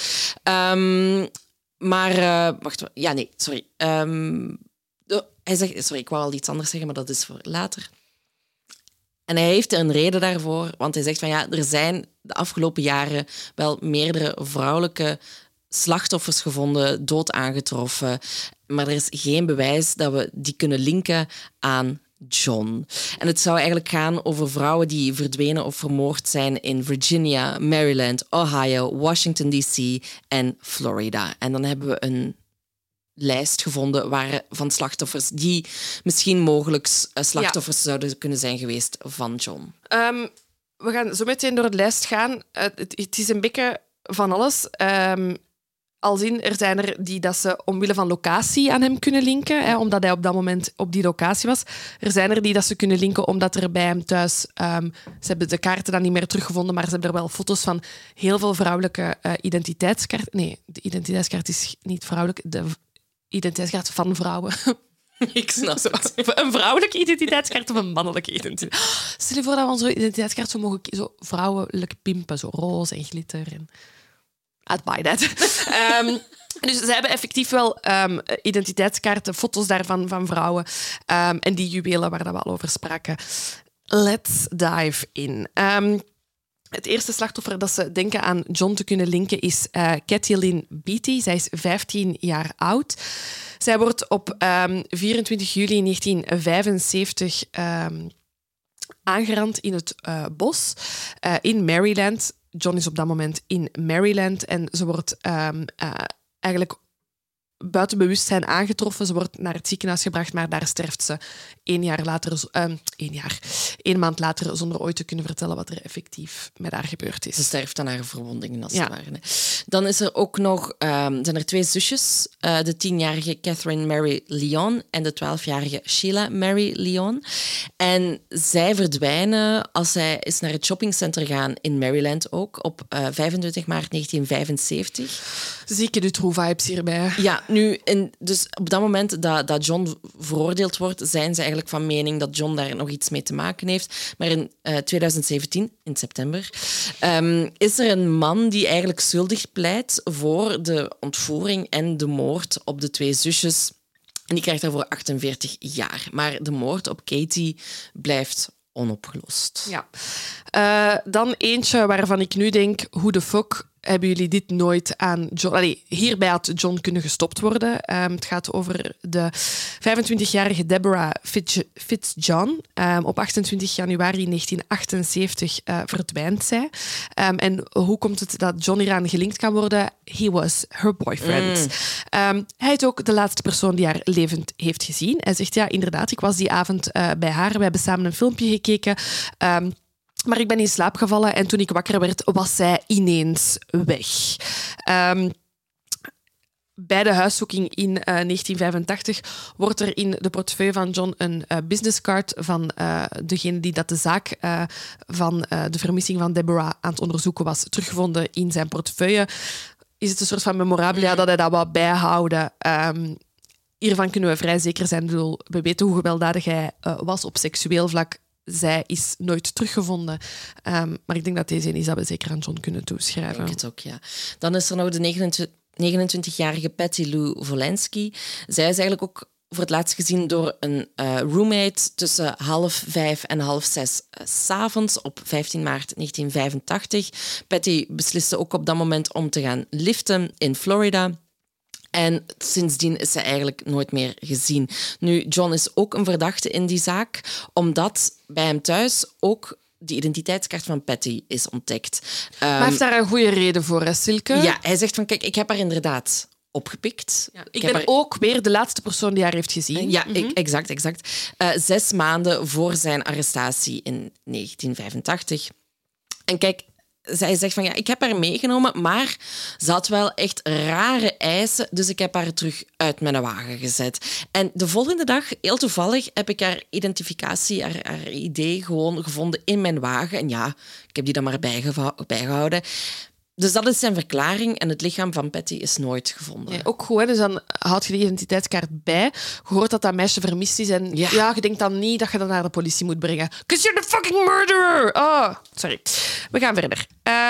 Hij zegt... Sorry, ik wou al iets anders zeggen, maar dat is voor later. En hij heeft een reden daarvoor, want hij zegt van ja, er zijn de afgelopen jaren wel meerdere vrouwelijke slachtoffers gevonden, dood aangetroffen, maar er is geen bewijs dat we die kunnen linken aan John. En het zou eigenlijk gaan over vrouwen die verdwenen of vermoord zijn in Virginia, Maryland, Ohio, Washington D.C. en Florida. En dan hebben we een lijst gevonden van slachtoffers die misschien mogelijk slachtoffers zouden kunnen zijn geweest van John. We gaan zo meteen door de lijst gaan. Het is een beetje van alles. Als in, er zijn er die dat ze omwille van locatie aan hem kunnen linken, omdat hij op dat moment op die locatie was. Er zijn er die dat ze kunnen linken omdat er bij hem thuis... ze hebben de kaarten dan niet meer teruggevonden, maar ze hebben er wel foto's van heel veel vrouwelijke identiteitskaarten. Nee, de identiteitskaart is niet vrouwelijk. De identiteitskaart van vrouwen. Ik snap het. Een vrouwelijke identiteitskaart of een mannelijke identiteitskaart. Stel je voor dat we onze identiteitskaart zo mogen zo vrouwelijk pimpen, zo roze en glitter. En... I'd buy that. Dus ze hebben effectief wel identiteitskaarten, foto's daarvan van vrouwen en die juwelen waar we al over spraken. Let's dive in. Het eerste slachtoffer dat ze denken aan John te kunnen linken is Katie Lynn Beatty. Zij is 15 jaar oud. Zij wordt op 24 juli 1975 aangerand in het bos in Maryland. John is op dat moment in Maryland en ze wordt eigenlijk buiten bewustzijn aangetroffen. Ze wordt naar het ziekenhuis gebracht, maar daar sterft ze 1 maand later zonder ooit te kunnen vertellen wat er effectief met haar gebeurd is. Ze sterft aan haar verwondingen, als het ware. Dan is er ook nog, zijn er 2 zusjes. De 10-jarige Catherine Mary Leon en de 12-jarige Sheila Mary Leon. En zij verdwijnen als zij is naar het shoppingcenter gaan in Maryland ook, op 25 maart 1975. Zieke Dutroux-vibes hierbij. Ja, nu, dus op dat moment dat John veroordeeld wordt, zijn ze eigenlijk van mening dat John daar nog iets mee te maken heeft. Maar in 2017, in september, is er een man die eigenlijk schuldig pleit voor de ontvoering en de moord op de 2 zusjes. En die krijgt daarvoor 48 jaar. Maar de moord op Katie blijft onopgelost. Ja. Dan eentje waarvan ik nu denk, hoe de fuck hebben jullie dit nooit aan John... Allee, hierbij had John kunnen gestopt worden. Het gaat over de 25-jarige Deborah Fitzjohn. Op 28 januari 1978 verdwijnt zij. En hoe komt het dat John hieraan gelinkt kan worden? He was her boyfriend. Hij is ook de laatste persoon die haar levend heeft gezien. Hij zegt, ja, inderdaad, ik was die avond bij haar. We hebben samen een filmpje gekeken. Maar ik ben in slaap gevallen en toen ik wakker werd, was zij ineens weg. Bij de huiszoeking in 1985 wordt er in de portefeuille van John een businesscard van degene die dat de zaak van de vermissing van Deborah aan het onderzoeken was, teruggevonden in zijn portefeuille. Is het een soort van memorabilia dat hij dat wou bijhouden? Hiervan kunnen we vrij zeker zijn. We weten hoe gewelddadig hij was op seksueel vlak. Zij is nooit teruggevonden. Maar ik denk dat deze een is dat we zeker aan John kunnen toeschrijven. Ik denk het ook, ja. Dan is er nog de 29-jarige Patty Lou Wolanski. Zij is eigenlijk ook voor het laatst gezien door een roommate tussen 4:30 en 5:30 s'avonds op 15 maart 1985. Patty besliste ook op dat moment om te gaan liften in Florida. En sindsdien is ze eigenlijk nooit meer gezien. Nu, John is ook een verdachte in die zaak, omdat bij hem thuis ook de identiteitskaart van Patty is ontdekt. Maar hij heeft daar een goede reden voor, hè, Silke? Ja, hij zegt van, kijk, ik heb haar inderdaad opgepikt. Ja, ik ben ook weer de laatste persoon die haar heeft gezien. Ja, exact. 6 maanden voor zijn arrestatie in 1985. En kijk, zij zegt van, ja, ik heb haar meegenomen, maar ze had wel echt rare eisen, dus ik heb haar terug uit mijn wagen gezet. En de volgende dag, heel toevallig, heb ik haar identificatie, haar ID gewoon gevonden in mijn wagen. En ja, ik heb die dan maar bijgehouden. Dus dat is zijn verklaring en het lichaam van Patty is nooit gevonden. Ja, ook goed, hè? Dus dan houd je de identiteitskaart bij. Je hoort dat dat meisje vermist is en ja, je denkt dan niet dat je dat naar de politie moet brengen. 'Cause you're the fucking murderer! Oh, sorry. We gaan verder.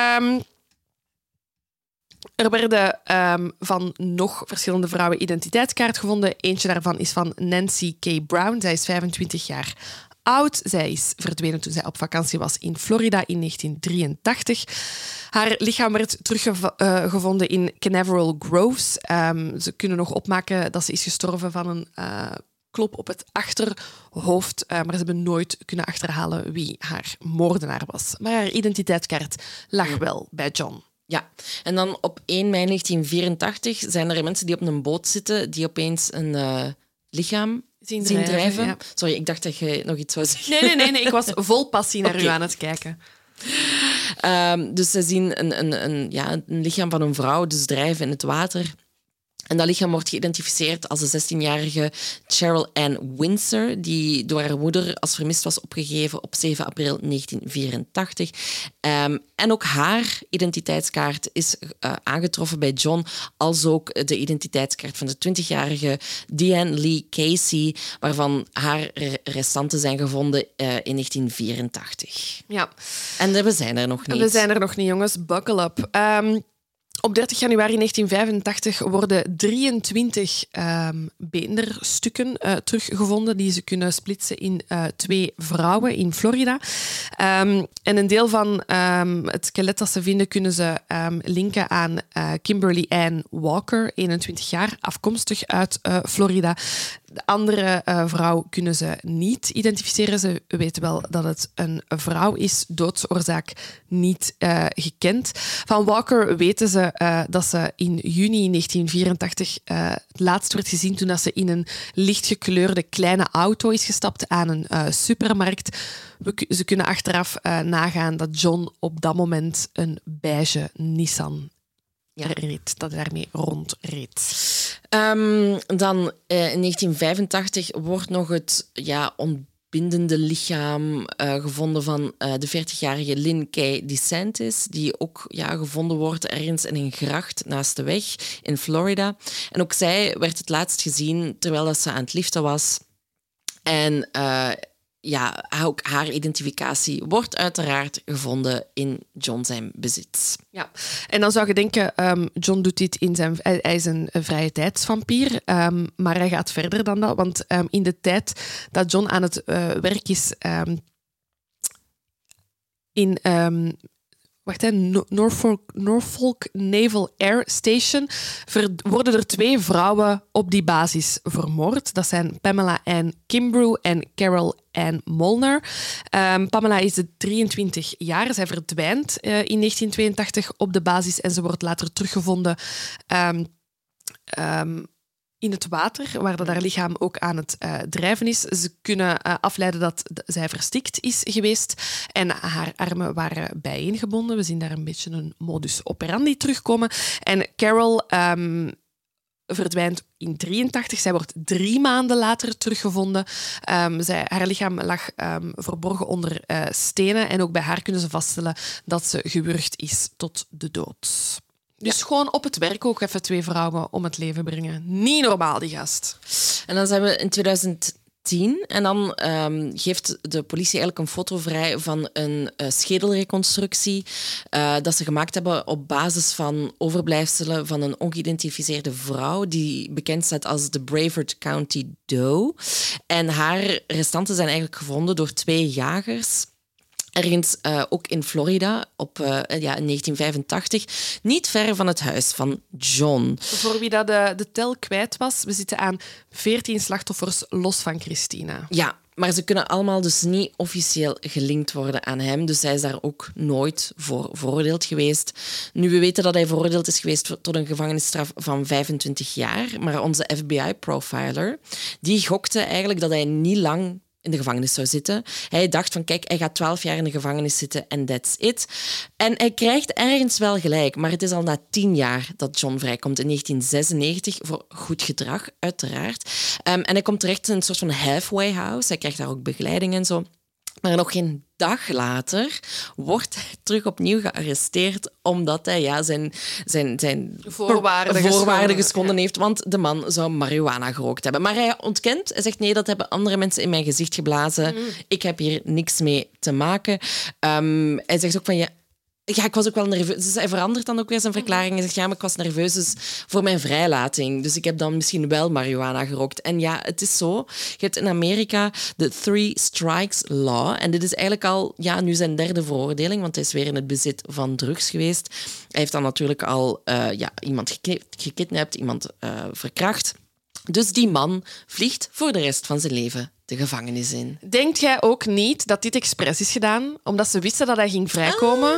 Er werden van nog verschillende vrouwen identiteitskaart gevonden. Eentje daarvan is van Nancy K. Brown. Zij is 25 jaar oud. Zij is verdwenen toen zij op vakantie was in Florida in 1983. Haar lichaam werd teruggevonden in Canaveral Groves. Ze kunnen nog opmaken dat ze is gestorven van een klop op het achterhoofd, maar ze hebben nooit kunnen achterhalen wie haar moordenaar was. Maar haar identiteitskaart lag wel bij John. Ja, en dan op 1 mei 1984 zijn er mensen die op een boot zitten die opeens een lichaam zien drijven. Ja. Sorry, ik dacht dat je nog iets wou zeggen. Nee. Ik was vol passie naar u aan het kijken. Dus ze zien een lichaam van een vrouw dus drijven in het water. En dat lichaam wordt geïdentificeerd als de 16-jarige Cheryl Ann Windsor, die door haar moeder als vermist was opgegeven op 7 april 1984. En ook haar identiteitskaart is aangetroffen bij John, als ook de identiteitskaart van de 20-jarige Deanne Lee Casey, waarvan haar restanten zijn gevonden in 1984. Ja. En we zijn er nog niet. We zijn er nog niet, jongens. Buckle up. Op 30 januari 1985 worden 23 beenderstukken teruggevonden die ze kunnen splitsen in 2 vrouwen in Florida. En een deel van het skelet dat ze vinden kunnen ze linken aan Kimberly Ann Walker, 21 jaar, afkomstig uit Florida. De andere vrouw kunnen ze niet identificeren. Ze weten wel dat het een vrouw is. Doodsoorzaak niet gekend. Van Walker weten ze dat ze in juni 1984 het laatst werd gezien toen ze in een lichtgekleurde kleine auto is gestapt aan een supermarkt. Ze kunnen achteraf nagaan dat John op dat moment een beige Nissan reed, dat hij daarmee rondreed. Dan in 1985 wordt nog het ontbindende lichaam gevonden van de 40-jarige Lynn Kay DeSantis, die ook gevonden wordt ergens in een gracht naast de weg in Florida. En ook zij werd het laatst gezien terwijl dat ze aan het liften was. En ook haar identificatie wordt uiteraard gevonden in John zijn bezit. Ja, en dan zou je denken, John doet dit hij is een vrije tijdsvampier, maar hij gaat verder dan dat, want in de tijd dat John aan het werk is in Norfolk Naval Air Station, worden er 2 vrouwen op die basis vermoord. Dat zijn Pamela Ann Kimbrough en Carol Ann Molnar. Pamela is 23 jaar. Zij verdwijnt in 1982 op de basis en ze wordt later teruggevonden in het water, waar dat haar lichaam ook aan het drijven is. Ze kunnen afleiden dat zij verstikt is geweest en haar armen waren bijeengebonden. We zien daar een beetje een modus operandi terugkomen. En Carol verdwijnt in 1983. Zij wordt 3 maanden later teruggevonden. Haar lichaam lag verborgen onder stenen en ook bij haar kunnen ze vaststellen dat ze gewurgd is tot de dood. Dus gewoon op het werk ook even 2 vrouwen om het leven brengen. Niet normaal, die gast. En dan zijn we in 2010 en dan geeft de politie eigenlijk een foto vrij van een schedelreconstructie dat ze gemaakt hebben op basis van overblijfselen van een ongeïdentificeerde vrouw die bekend staat als de Brevard County Doe. En haar restanten zijn eigenlijk gevonden door 2 jagers. Ergens ook in Florida in 1985, niet ver van het huis van John. Voor wie dat de tel kwijt was, we zitten aan 14 slachtoffers los van Christina. Ja, maar ze kunnen allemaal dus niet officieel gelinkt worden aan hem. Dus hij is daar ook nooit voor veroordeeld geweest. Nu, we weten dat hij veroordeeld is geweest tot een gevangenisstraf van 25 jaar. Maar onze FBI-profiler, die gokte eigenlijk dat hij niet lang in de gevangenis zou zitten. Hij dacht van, kijk, hij gaat 12 jaar in de gevangenis zitten en that's it. En hij krijgt ergens wel gelijk, maar het is al na 10 jaar dat John vrijkomt, in 1996, voor goed gedrag, uiteraard. En hij komt terecht in een soort van halfway house. Hij krijgt daar ook begeleiding en zo. Maar nog geen dag later wordt hij terug opnieuw gearresteerd omdat hij zijn voorwaarden geschonden heeft, want de man zou marihuana gerookt hebben. Maar hij ontkent. Hij zegt, nee, dat hebben andere mensen in mijn gezicht geblazen. Ik heb hier niks mee te maken. Hij zegt ook van, ja, ik was ook wel nerveus. Dus hij verandert dan ook weer zijn verklaring. Hij zegt, ja, maar ik was nerveus dus voor mijn vrijlating. Dus ik heb dan misschien wel marihuana gerookt. En ja, het is zo. Je hebt in Amerika de 3 Strikes Law. En dit is eigenlijk al nu zijn 3e veroordeling, want hij is weer in het bezit van drugs geweest. Hij heeft dan natuurlijk al iemand gekidnapt, iemand verkracht. Dus die man vliegt voor de rest van zijn leven de gevangenis in. Denkt jij ook niet dat dit expres is gedaan, omdat ze wisten dat hij ging vrijkomen?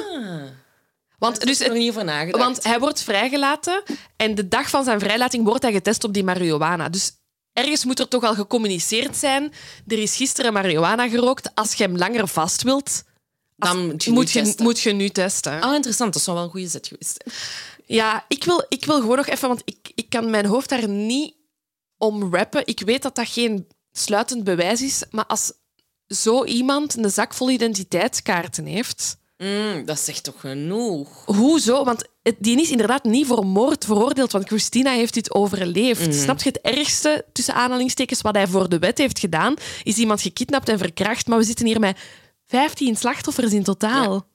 Want dus er niet over nagedacht. Want hij wordt vrijgelaten en de dag van zijn vrijlating wordt hij getest op die marihuana. Dus ergens moet er toch al gecommuniceerd zijn. Er is gisteren marihuana gerookt. Als je hem langer vast wilt, dan moet je nu testen. Oh, interessant. Dat zou wel een goede zet geweest zijn. Ja, ik wil gewoon nog even, want ik kan mijn hoofd daar niet om rappen. Ik weet dat dat geen sluitend bewijs is, maar als zo iemand een zak vol identiteitskaarten heeft... Dat zegt toch genoeg? Hoezo? Want die is inderdaad niet voor moord veroordeeld, want Christina heeft dit overleefd. Snap je? Het ergste, tussen aanhalingstekens, wat hij voor de wet heeft gedaan, is iemand gekidnapt en verkracht, maar we zitten hier met 15 slachtoffers in totaal. Ja.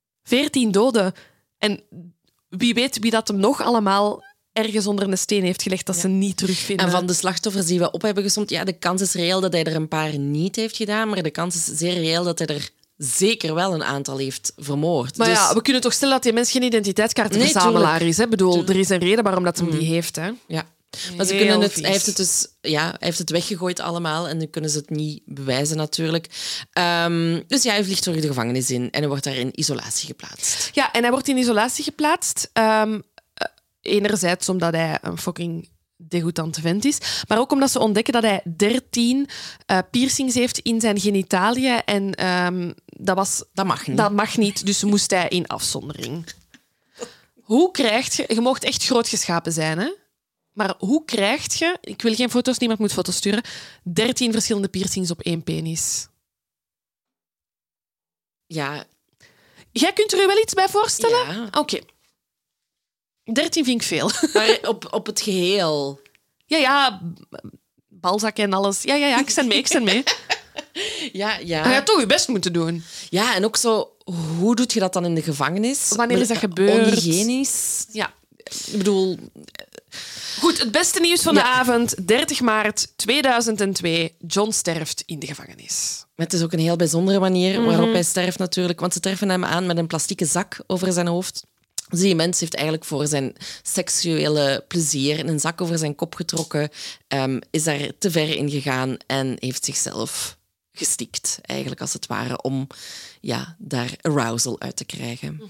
14 doden. En wie weet wie dat hem nog allemaal ergens onder een steen heeft gelegd dat ze niet terugvinden. En van de slachtoffers die we op hebben gesomd, de kans is reëel dat hij er een paar niet heeft gedaan, maar de kans is zeer reëel dat hij er zeker wel een aantal heeft vermoord. Maar dus... we kunnen toch stellen dat die mens geen identiteitskaartenverzamelaar is. Hè? Ik bedoel, er is een reden waarom dat hem die heeft. Hè? Ja. Maar ze kunnen hij heeft het dus, hij heeft het weggegooid allemaal en dan kunnen ze het niet bewijzen natuurlijk. Dus hij vliegt terug de gevangenis in en hij wordt daar in isolatie geplaatst. Ja, en hij wordt in isolatie geplaatst. Enerzijds omdat hij een fucking degoutante vent is, maar ook omdat ze ontdekken dat hij 13 piercings heeft in zijn genitaliën en dat mag niet. Dat mag niet, dus moest hij in afzondering. Hoe krijg je... Je mocht echt groot geschapen zijn, hè? Maar hoe krijg je... Ik wil geen foto's, niemand moet foto's sturen. 13 verschillende piercings op 1 penis. Ja. Jij kunt er je wel iets bij voorstellen? Ja. Oké. 13 vind ik veel. Maar op het geheel. Ja, balzakken en alles. Ja, ik sta mee. Ja. Je gaat toch je best moeten doen. Ja, en ook zo, hoe doe je dat dan in de gevangenis? Wanneer is dat gebeurd? Onhygiënisch. Ja. Ik bedoel... Goed, het beste nieuws van de avond. 30 maart 2002. John sterft in de gevangenis. Maar het is ook een heel bijzondere manier waarop hij sterft natuurlijk. Want ze treffen hem aan met een plastieke zak over zijn hoofd. Dus die mens heeft eigenlijk voor zijn seksuele plezier een zak over zijn kop getrokken, is daar te ver in gegaan en heeft zichzelf gestikt, eigenlijk als het ware, om daar arousal uit te krijgen.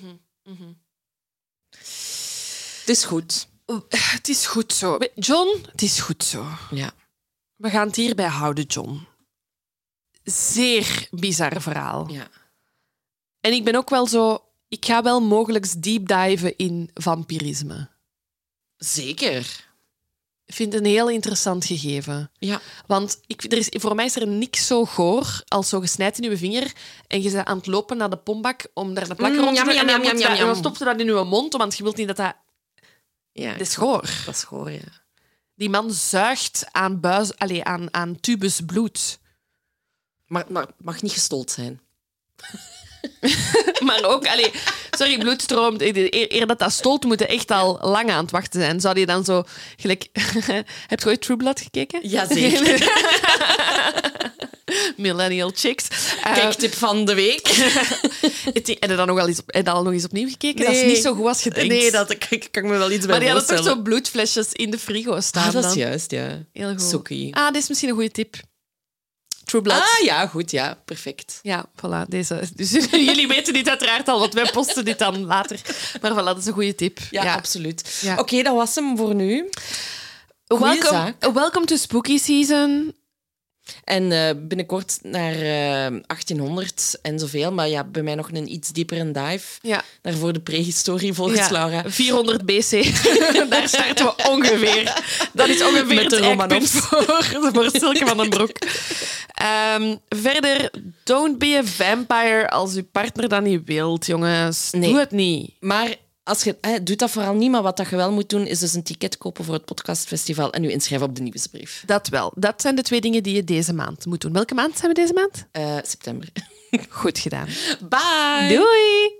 Het is goed. Het is goed zo. John, het is goed zo. Ja. We gaan het hierbij houden, John. Zeer bizar verhaal. Ja. En ik ben ook wel zo... Ik ga wel mogelijk deep diven in vampirisme. Zeker. Ik vind het een heel interessant gegeven. Ja. Want voor mij is er niks zo goor als zo gesnijd in je vinger en je bent aan het lopen naar de pombak om daar de plak rond te doen en dan stopt je dat in je mond, want je wilt niet dat... Ja, dat is goor. Dat is goor, ja. Die man zuigt aan tubus bloed. Maar mag niet gestold zijn. Maar ook, sorry, bloed stroomt. Eer dat stolt, moeten echt al lang aan het wachten zijn. Zou die dan zo gelijk... Heb je ooit True Blood gekeken? Jazeker. Millennial chicks. Kijktip van de week. Heb je dat al nog eens opnieuw gekeken? Nee. Dat is niet zo goed als je denkt. Nee, dat kan ik me wel iets bij Maar die hadden voorstellen. toch zo bloedflesjes in de frigo staan. Dat is dan. juist, ja. Heel goed. Sokkie. Dit is misschien een goede tip. True Blood. Ja, goed, ja. Perfect. Ja, voilà. Deze. Dus jullie weten dit uiteraard al, want wij posten dit dan later. Maar voilà, dat is een goede tip. Ja, absoluut. Ja. Oké, dat was hem voor nu. Welcome to Spooky Season. En binnenkort naar 1800 en zoveel. Maar ja, bij mij nog een iets diepere dive. Ja. Daarvoor de prehistorie volgens Laura. 400 BC. Daar starten we ongeveer. Dat is ongeveer met de het eikpunt Romanovs. voor Silke van den Broek. Verder, don't be a vampire als je partner dat niet wilt, jongens. Nee. Doe het niet. Maar als je doet dat vooral niet, maar wat dat je wel moet doen, is dus een ticket kopen voor het podcastfestival en je inschrijven op de nieuwsbrief. Dat wel. Dat zijn de 2 dingen die je deze maand moet doen. Welke maand zijn we deze maand? September. Goed gedaan. Bye! Doei!